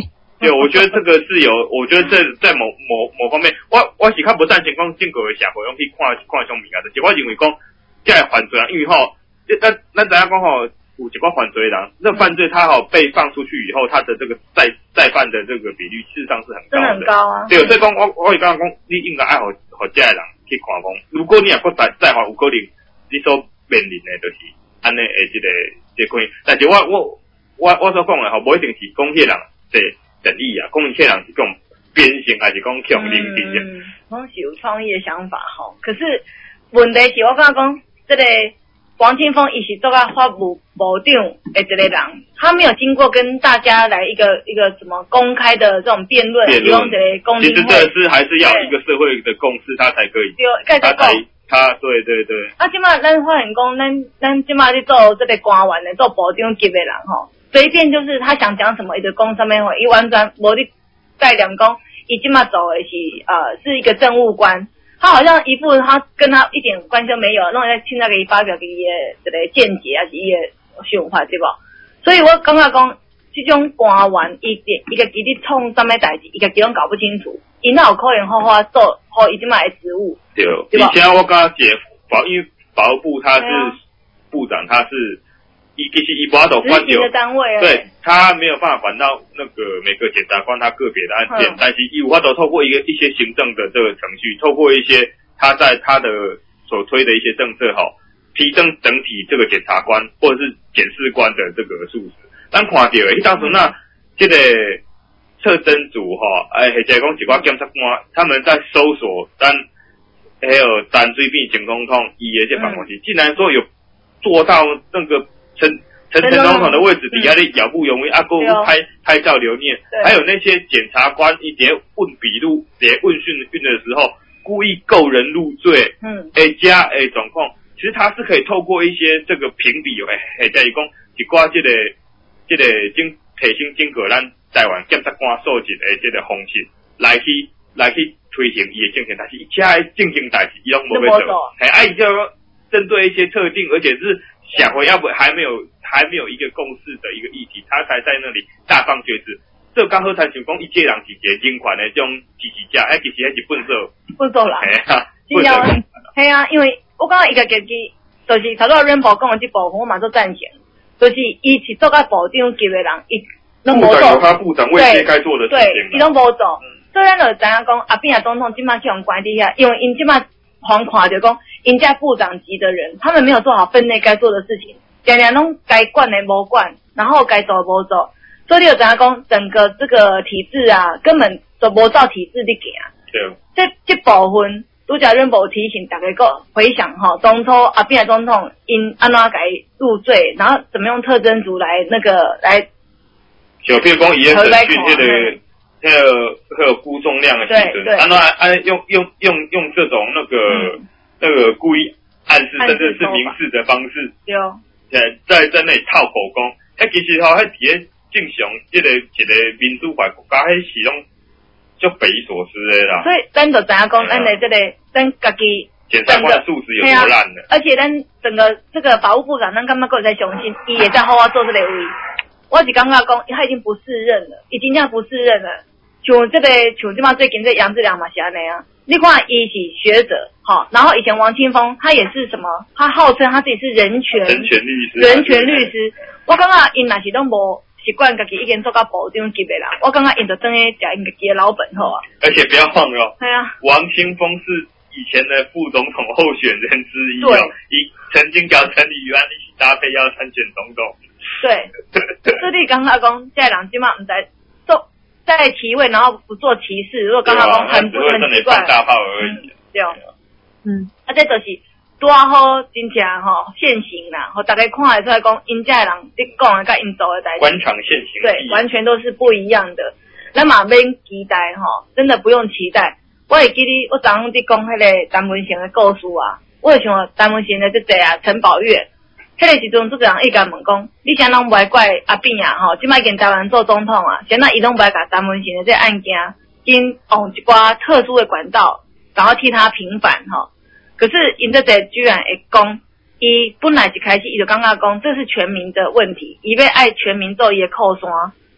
对，我觉得这个是有，我觉得这在某某某方面，我我是较不赞成讲政府的社会用去看看上面啊，就是我认为讲，这个犯罪人，因为吼，咱咱知影讲吼，有一个犯罪人，这犯罪他吼被放出去以后，他的这个再再犯的这个比率事实上是很高的， 真的很高啊。 对，所以讲我我刚刚讲，你应该爱互互这个人去看讲，如果你也搁再再犯，有可能你所面临的就是安尼的这个这个，但是我我我我所讲的吼，无一定是讲迄人这正义啊，讲迄人是讲变性还是讲强力变性， 嗯，拢是有创意的想法吼。可是问题是我感觉讲，这个王清峰伊是做个法务部长的一个人，他没有经过跟大家来一个一个什么公开的这种辩论， 辩论，其实这是还是要一个社会的共识，他才可以， 他才他对对对。 啊，即马咱发现讲，咱咱即马去做这个官员的，做部长级的人吼，随便就是他想讲什么，伊就讲什么话，伊完全无你概念讲，伊即马走的是呃是一个政务官。他好像一副他跟他一点关系都没有，那我在现在给伊发表给伊的这个见解啊，是伊的想法对不？所以我感觉讲，这种官员伊一个基地创什么代志，一个基拢搞不清楚，伊哪有可能好好做好伊即卖的职务？ 对，以前我跟他解保，因为保护部他是部长，他是一其实一把都管执行的单位， 对他没有办法管到那个每个检察官他个别的案件，嗯、但是有法都透过一个一些行政的这个程序，透过一些他在他的所推的一些政策哈，提升整体这个检察官或者是检视官的这个素质。咱看到的，当时那这个测真组哈，哎，或者讲几挂检察官他们在搜索单还有单追病行总统伊的这办公室，竟然说有做到那个。陈陈陈总统的位置底下的遥不容易，啊，够拍拍照留念，还有那些检察官一叠问笔录、叠问讯讯的时候，故意购人入罪，嗯，诶加诶状况，其实他是可以透过一些这个评比，诶，诶，在讲一挂这个这个经提升经过咱台湾检察官素质的这个方式来去来去推行伊的政策，但是一家正经代志伊拢无要做，嘿，啊，伊就针对一些特定，而且是。想回要不还没有还没有一个共识的一个议题，他才在那里大放厥词。这刚好才想讲一届人是一个人权的这种支持者，哎，其实还是笨手笨手啦， 系啊， 笨手，系啊，因为我感觉一个阶级，就是头先 Rainbow 讲的这部分，我嘛做赞成，就是伊是做个部长级的人，伊拢无做， 有他部长位阶该做的事情， 对，伊拢无做，所以咱就知影讲，阿扁总统今麦去用管理下，因为因今麦黄看着讲。人家部长级的人，他们没有做好分内该做的事情，常常拢该管的没管，然后该做没做，所以你就知影讲，整个这个体制啊，根本就无照体制去行。 对。 这这部分，拄则润无提醒大家个回想哈，当初阿扁总统因安怎该入罪，然后怎么用特侦组来那个来。 小譬如讲，伊个审讯这个。那个还有估重量的时阵，安怎按用用用用这种那个、嗯、那个故意暗示甚至是明示的方式， 对， 在在在那里套口供，迄其实吼，迄伫咧正常这个一个民主化国家，迄是拢足匪夷所思的啦。 所以咱就知影讲，咱的这个咱家己检察官的素质有多烂了， 而且咱整个这个法务部长，咱感觉够在相信，伊也在好好做这个位。我是感觉讲，他已经不适任了，已经这样不适任了。像这个，像这嘛最近这杨志良嘛是安尼啊。你看，伊是学者，好，然后以前王清峰他也是什么？他号称他自己是人权人权律师， 人权律师。我感觉因若是都无习惯家己已经做到部长级的人，我感觉因就等于食因家己的老本好啊。 而且不要忘了， 对啊， 王清峰是以前的副总统候选人之一哦，以曾经跟陈理原一起搭配要参选总统。 对，所以你刚刚讲，这人即马唔知做在提位，然后不做歧视，如果刚刚讲很不很奇怪， 大炮而已。 对，嗯，啊，这就是拄好真正吼现行啦，吼大家看得出来讲，因这人你讲的甲因做的代志， 官场现行， 对，完全都是不一样的。咱嘛免期待吼，真的不用期待。我会记得我昨昏伫讲迄个陈文成的故事啊，我会想陈文成的这个啊陈宝月。迄个时阵，这个人伊甲问讲，你啥拢不爱怪阿扁啊？吼，即摆跟台湾做总统啊，现在伊拢不爱甲陈文成的这案件，因用一寡特殊的管道，然后替他平反吼。可是因这个居然会讲，伊本来一开始伊就感觉讲，这是全民的问题，伊要爱全民做伊的靠山，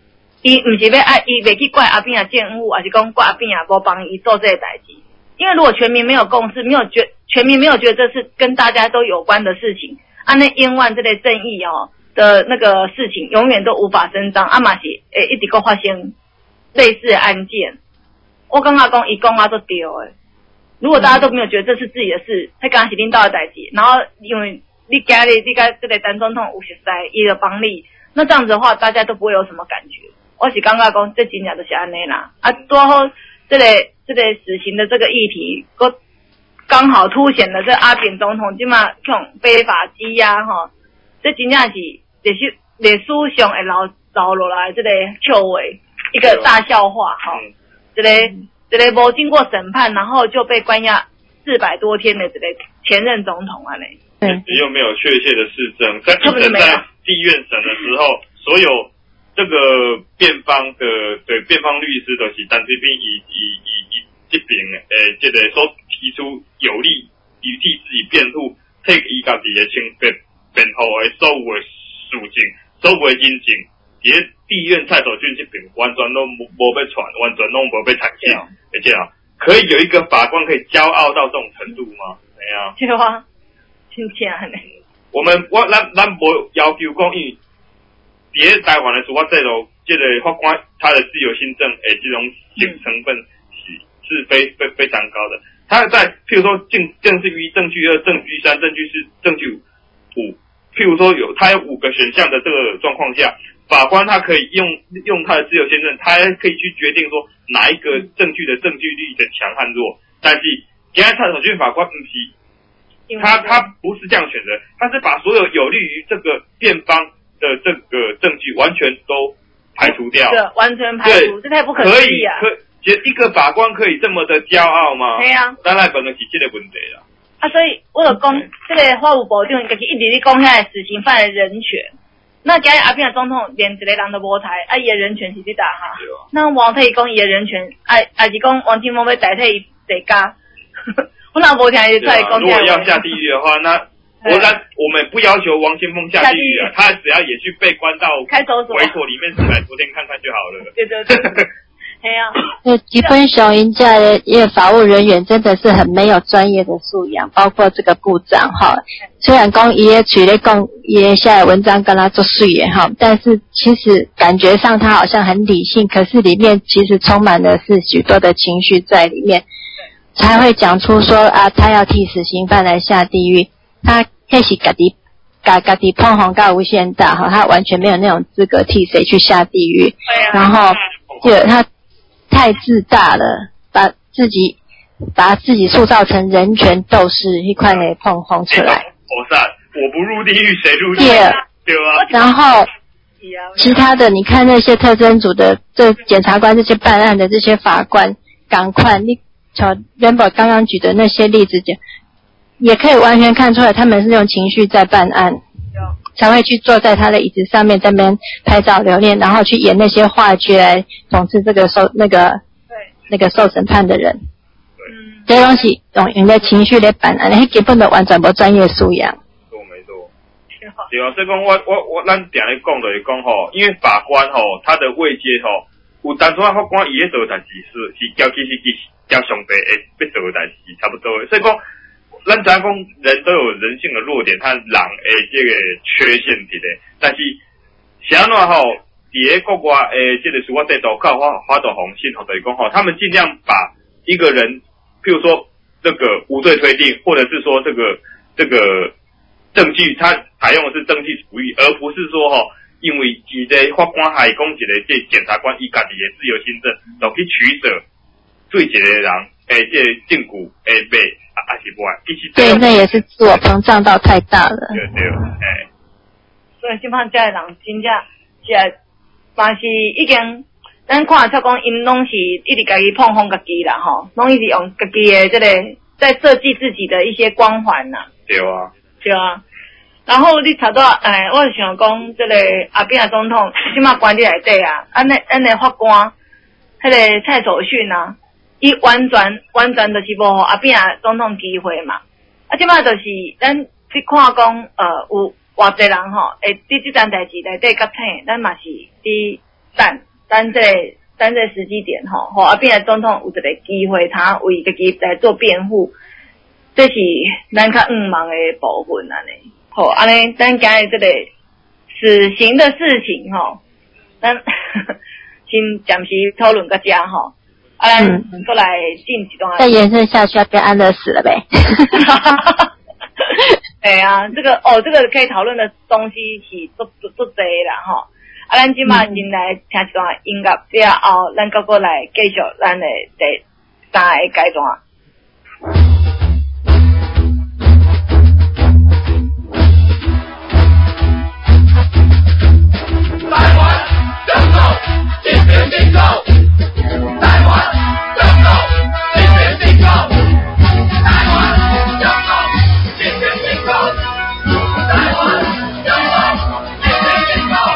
伊毋是要爱，伊袂去怪阿扁啊奸污，还是讲怪阿扁啊无帮伊做这个代志。因为如果全民没有共识，没有觉全民没有觉得这是跟大家都有关的事情，啊，那冤枉这类正义哦的那个事情，永远都无法伸张。啊嘛是诶，一直个发生类似的案件。我感觉讲伊讲啊都对诶。如果大家都没有觉得这是自己的事，迄刚是领导的代志，然后因为你家里你甲这个陈总统有熟悉伊的帮你，那这样子的话，大家都不会有什么感觉。我是感觉讲这真正就是安尼啦。啊，多好这个这个死刑的这个议题，个刚好凸显了这阿扁总统即马用非法羁押吼，这真正是历史历史上会留留落来这个笑话，一个大笑话哈。这个这个无经过审判，然后就被关押四百多天的这个前任总统啊嘞。 嗯，又没有确切的事证，在一审在地院审的时候，所有这个辩方的对辩方律师都是单随便以以以以这边诶，这个所提出有利以替自己辩护，替伊家己的清辩辩护的所有的事情，所有的人情，伫咧地院蔡守俊这边完全都无无被传，完全都无被产生，而且啊，可以有一个法官可以骄傲到这种程度吗？没有。 对啊。真正呢， 我们我咱咱无要求讲，因伫咧台湾的司法制度，这个法官他的自由心证诶，这种成分是是非非非常高的。他在譬如说证证据一、证据二、证据三、证据四、证据五，譬如说有他有五个选项的这个状况下，法官他可以用用他的自由心证，他可以去决定说哪一个证据的证据力的强和弱。但是现在蔡守俊法官不是。他他不是这样选择，他是把所有有利于这个辩方的这个证据完全都排除掉， 对，完全排除，这太不可思议啊！ 可以，可一个法官可以这么的骄傲吗？ 对啊， 当然本来是这个问题啦。 啊，所以我就讲，这个法务部长家己一直咧讲遐死刑犯的人权。那今日阿扁总统连一个人都无台，啊，伊的人权是伫搭哈？那王特伊讲伊的人权，啊，还是讲王金峰要代替伊坐家？我哪无听伊出来讲。 如果要下地狱的话，那我咱我们不要求王清峰下地狱啊，他只要也去被关到开搜索委托里面四百多天看看就好了。 对对对。嘿啊。 对，基本上人家的因为法务人员真的是很没有专业的素养，包括这个部长哈。虽然讲伊也取咧讲伊也写的文章跟他作水的哈，但是其实感觉上他好像很理性，可是里面其实充满的是许多的情绪在里面。才会讲出说啊，他要替死刑犯来下地狱，他那是家己家家己碰红到无限大哈，他完全没有那种资格替谁去下地狱。然后就他太自大了，把自己把自己塑造成人权斗士一块给碰红出来。 我散，我不入地狱谁入地狱？对啊。 然后其他的，你看那些特侦组的这检察官、这些办案的这些法官，赶快你。从原本刚刚举的那些例子讲，也可以完全看出来，他们是用情绪在办案，才会去坐在他的椅子上面，在那边拍照留念，然后去演那些话剧来讽刺这个受那个那个受审判的人。嗯，这东西用用在情绪来办案，那根本都完全无专业素养。 错没错。对啊，所以讲我我我咱定咧讲就是讲吼，因为法官吼他的位阶吼，有单纯法官伊咧做代志是是交其实其。交上帝会要做的代志差不多的，所以讲，咱知影讲人都有人性的弱点和人的这个缺陷伫咧，但是是安怎吼，伫咧国外诶这个司法制度靠法法度红线吼，就是讲吼，他们尽量把一个人，譬如说这个无罪推定，或者是说这个这个证据，他采用的是证据主义，而不是说吼，因为一个法官还讲一个这检察官伊家己的自由心证，就去取舍。对一个人，诶，这证据诶买啊，还是不爱，其实对，那也是自我膨胀到太大了。 对对，诶。 所以基本上这个人真正是，嘛是已经，咱看出讲，因拢是一直家己碰碰家己啦，吼，拢一直用家己的这个在设计自己的一些光环呐。 对啊。 对啊。然后你查到，诶，我想讲，这个阿扁总统即马关伫内底啊，安尼安尼法官，迄个蔡守训啊。伊完全完全就是无互阿扁总统机会嘛，啊，即摆就是咱去看讲，呃，有偌济人吼，会伫即件代志内底甲请，咱嘛是伫等等等这等这时机点吼，吼啊，变来总统有一个机会，他为家己来做辩护，这是咱较毋忙的部分安尼。好，安尼咱今日这个死刑的事情吼，咱先暂时讨论到这吼，啊，咱过来进一段。 再延伸下去要变安乐死了呗。 对啊，这个哦，这个可以讨论的东西是足足足多啦吼。啊，咱今嘛先来听一段音乐，之后咱再过来继续咱的第三个阶段。 台湾政府进行进口，台湾政府进行进口，台湾政府进行进口，台湾政府进行进口。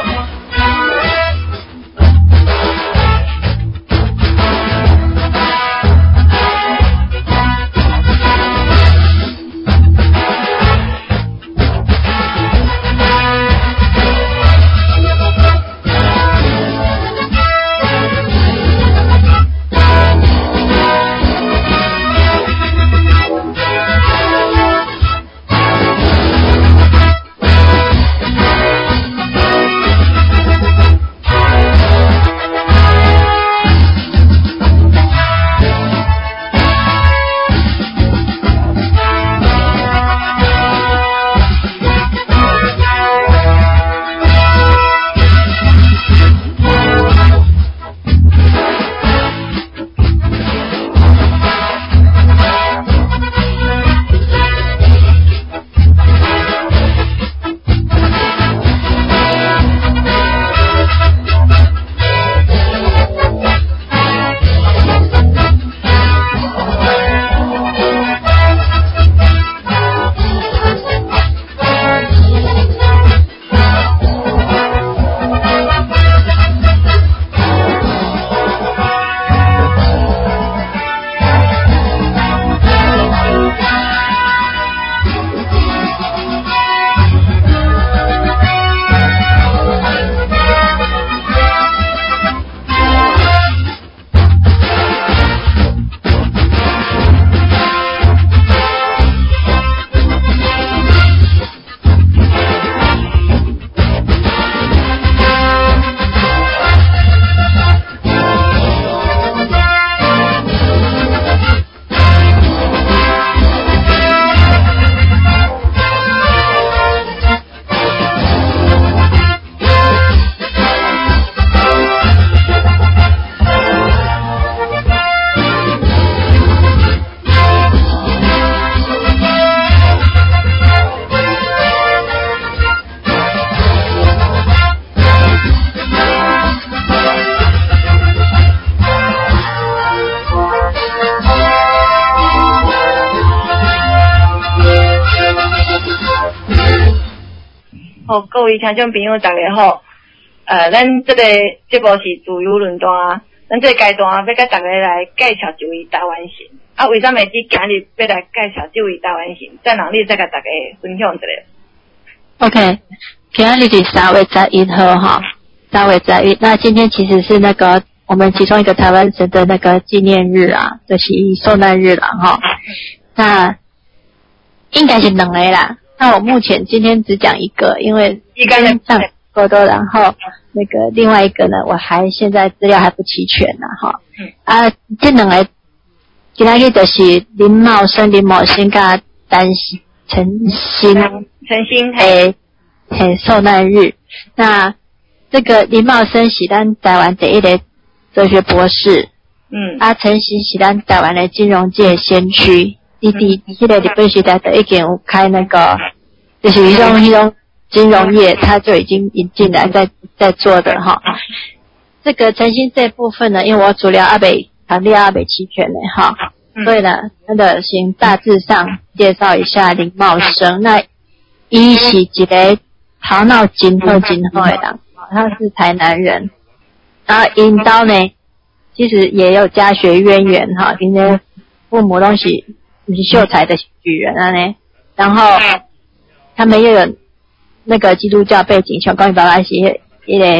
好，各位听众朋友大家好，呃，咱这个节目是自由论坛，咱这个阶段要甲大家来介绍一位台湾神。啊，为什么只今日要来介绍这位台湾神？在哪里再甲大家分享一下 ？OK， 今日是三月十一号哈，三月十一。那今天其实是那个我们其中一个台湾神的那个纪念日啊，就是受难日啦哈。那应该是两个啦。那我目前今天只讲一个，因为上够多，然后那个另外一个呢，我还现在资料还不齐全呢哈。嗯、啊，这两个今天去就是林茂生、林茂生跟陈陈新陈新诶诶受难日。那这个林茂生是咱台湾第一个哲学博士，嗯，啊陈新是咱台湾的金融界先驱。弟弟，迄个日本时代的已经有开那个，就是迄种迄种金融业，他就已经引进来在在做的哈。这个诚心这部分呢，因为我主料阿北资料阿北齐全的哈，所以呢，真的先大致上介绍一下林茂生。那伊是一个头脑真好真好的人，他是台南人，然后因兜呢，其实也有家学渊源哈，因为父母都是。就是秀才的举人啊呢，然后他们又有那个基督教背景，像讲爸爸是一个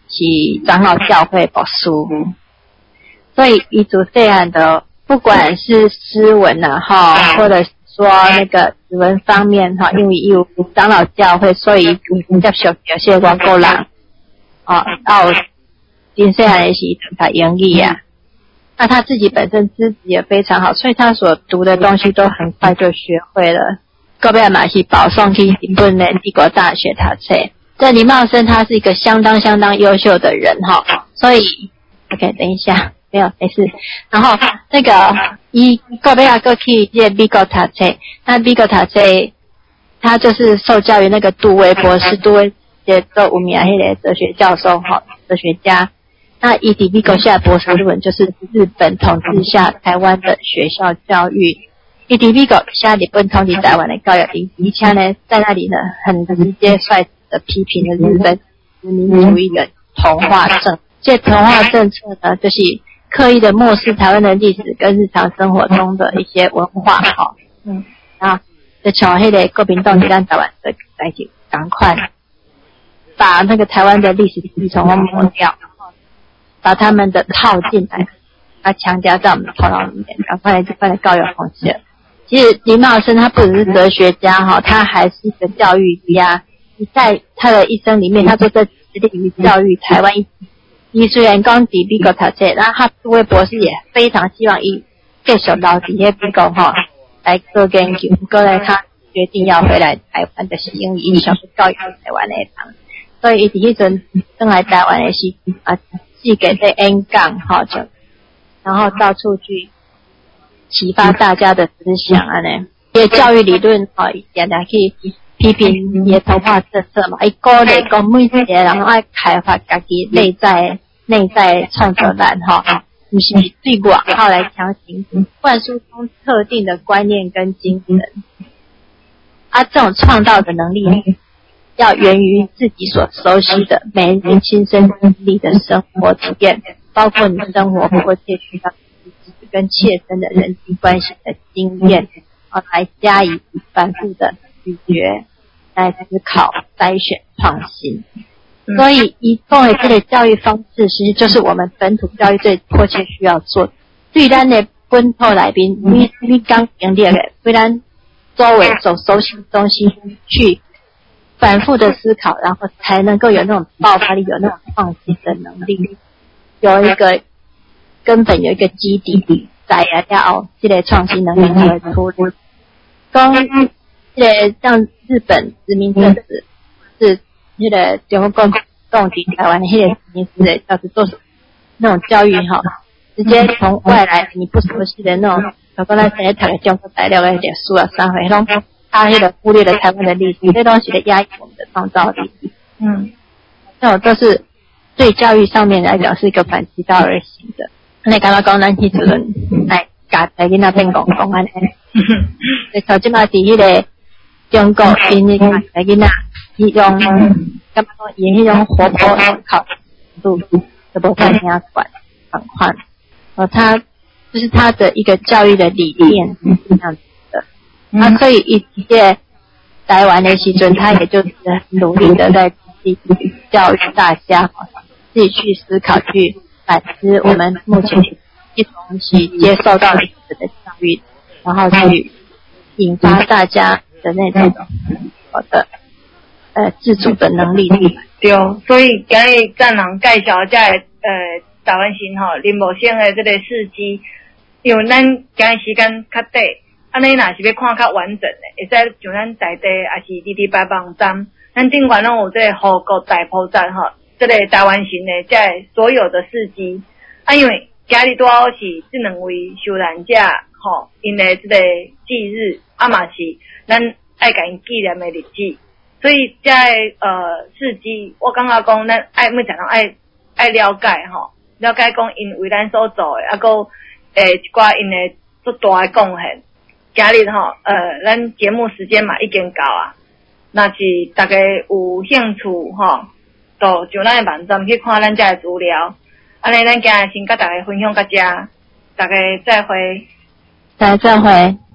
是长老教会牧师，所以伊自细汉的不管是诗文啊哈，或者说那个语文方面哈，因为有长老教会，所以有接受有些外国人啊，到真细汉的时候他英语啊，那他自己本身资质也非常好，所以他所读的东西都很快就学会了。后壁嘛是保送去日本的帝国大学读册。这林茂生他是一个相当相当优秀的人哈，所以 OK 等一下没有没事。然后那个伊后壁啊过去这美国读册，那美国读册他就是受教于那个杜威博士，杜威也做有名迄个哲学教授哈，哲学家。那伊伫美国写博士论文就是日本统治下台湾的学校教育。伊伫美国写日本统治台湾的教育，而且呢在那里呢很直接率直的批评了日本殖民主义的同化政。这同化政策呢，就是刻意的漠视台湾的历史跟日常生活中的一些文化哈。嗯，啊，就像迄个国民党在台湾的来去赶快把那个台湾的历史记从抹掉，把他们的套进来，把强加在我们的头脑里面，赶快就快来教育风气。其实林茂生他不只是哲学家哈，他还是一个教育家。在他的一生里面，他都在致力于教育台湾。伊虽然讲伫美国读册，那他这位博士也非常希望伊继续留伫迄美国哈来做研究。不过呢，他决定要回来台湾，就是因为伊想去教育台湾的人，所以伊伫迄阵回来台湾的时啊，寄给这演讲哈，就然后到处去启发大家的思想啊呢，这教育理论哈，也来去批评伊同化政策嘛，伊鼓励讲每一个人爱开发家己内在内在创造力哈，不是对外靠来强行灌输出特定的观念跟精神。啊，这种创造的能力要源于自己所熟悉的每人亲身经历的生活体验，包括你生活迫切需要跟切身的人际关系的经验，啊，来加以反复的咀嚼，来思考、筛选、创新。嗯、所以，以共的这个教育方式，其实就是我们本土教育最迫切需要做的。对咱的本土来宾，你你刚经历的，对咱周围所熟悉的东西去反复的思考，然后才能够有那种爆发力，有那种创新的能力，有一个根本有一个基底在啊，要这个创新能力才会出来。讲这个像日本殖民政治是那个中国共敌台湾的那个殖民是叫做做那种教育哈，直接从外来你不熟悉的那种，包括咱现在读的中国材料的历史啊啥回拢他那个忽略了台湾的历史，这东西的压抑我们的创造力。嗯，这种都是对教育上面来讲是一个反其道而行的。你刚刚讲咱迄阵来教仔囡仔变讲讲安尼，你头即马伫迄个中国因迄个仔囡仔，伊用感觉讲伊迄种活泼思考度就无再听管反款，呃，他就是他的一个教育的理念是这样子的。嗯、啊，所以一届台湾的时阵，他也就是很努力的在自己教育大家，自己去思考，去反思我们目前一同去接受到历史的教育，然后去引发大家的那种好的呃自主的能力。 对，所以今日赞人介绍这个呃台湾神吼林茂生的这个事迹，因为咱今日时间较短。安尼若是要看较完整的，会使像咱在地也是直直白网站，咱顶管拢有这个护国大埔站吼，这个台湾神的这所有的事迹。啊，因为今日拄好是这两位受难者吼，因的这个忌日，啊嘛是咱爱甲因纪念的日子，所以这呃事迹，我感觉讲咱爱每个人爱爱了解吼，了解讲因为咱所做的，啊个诶一寡因的足大的贡献。今日吼，呃，咱节目时间嘛已经到啊。若是大家有兴趣吼，就上咱的网站去看咱遮的资料。安尼，咱今日先甲大家分享到遮，大家再会。 大家再会。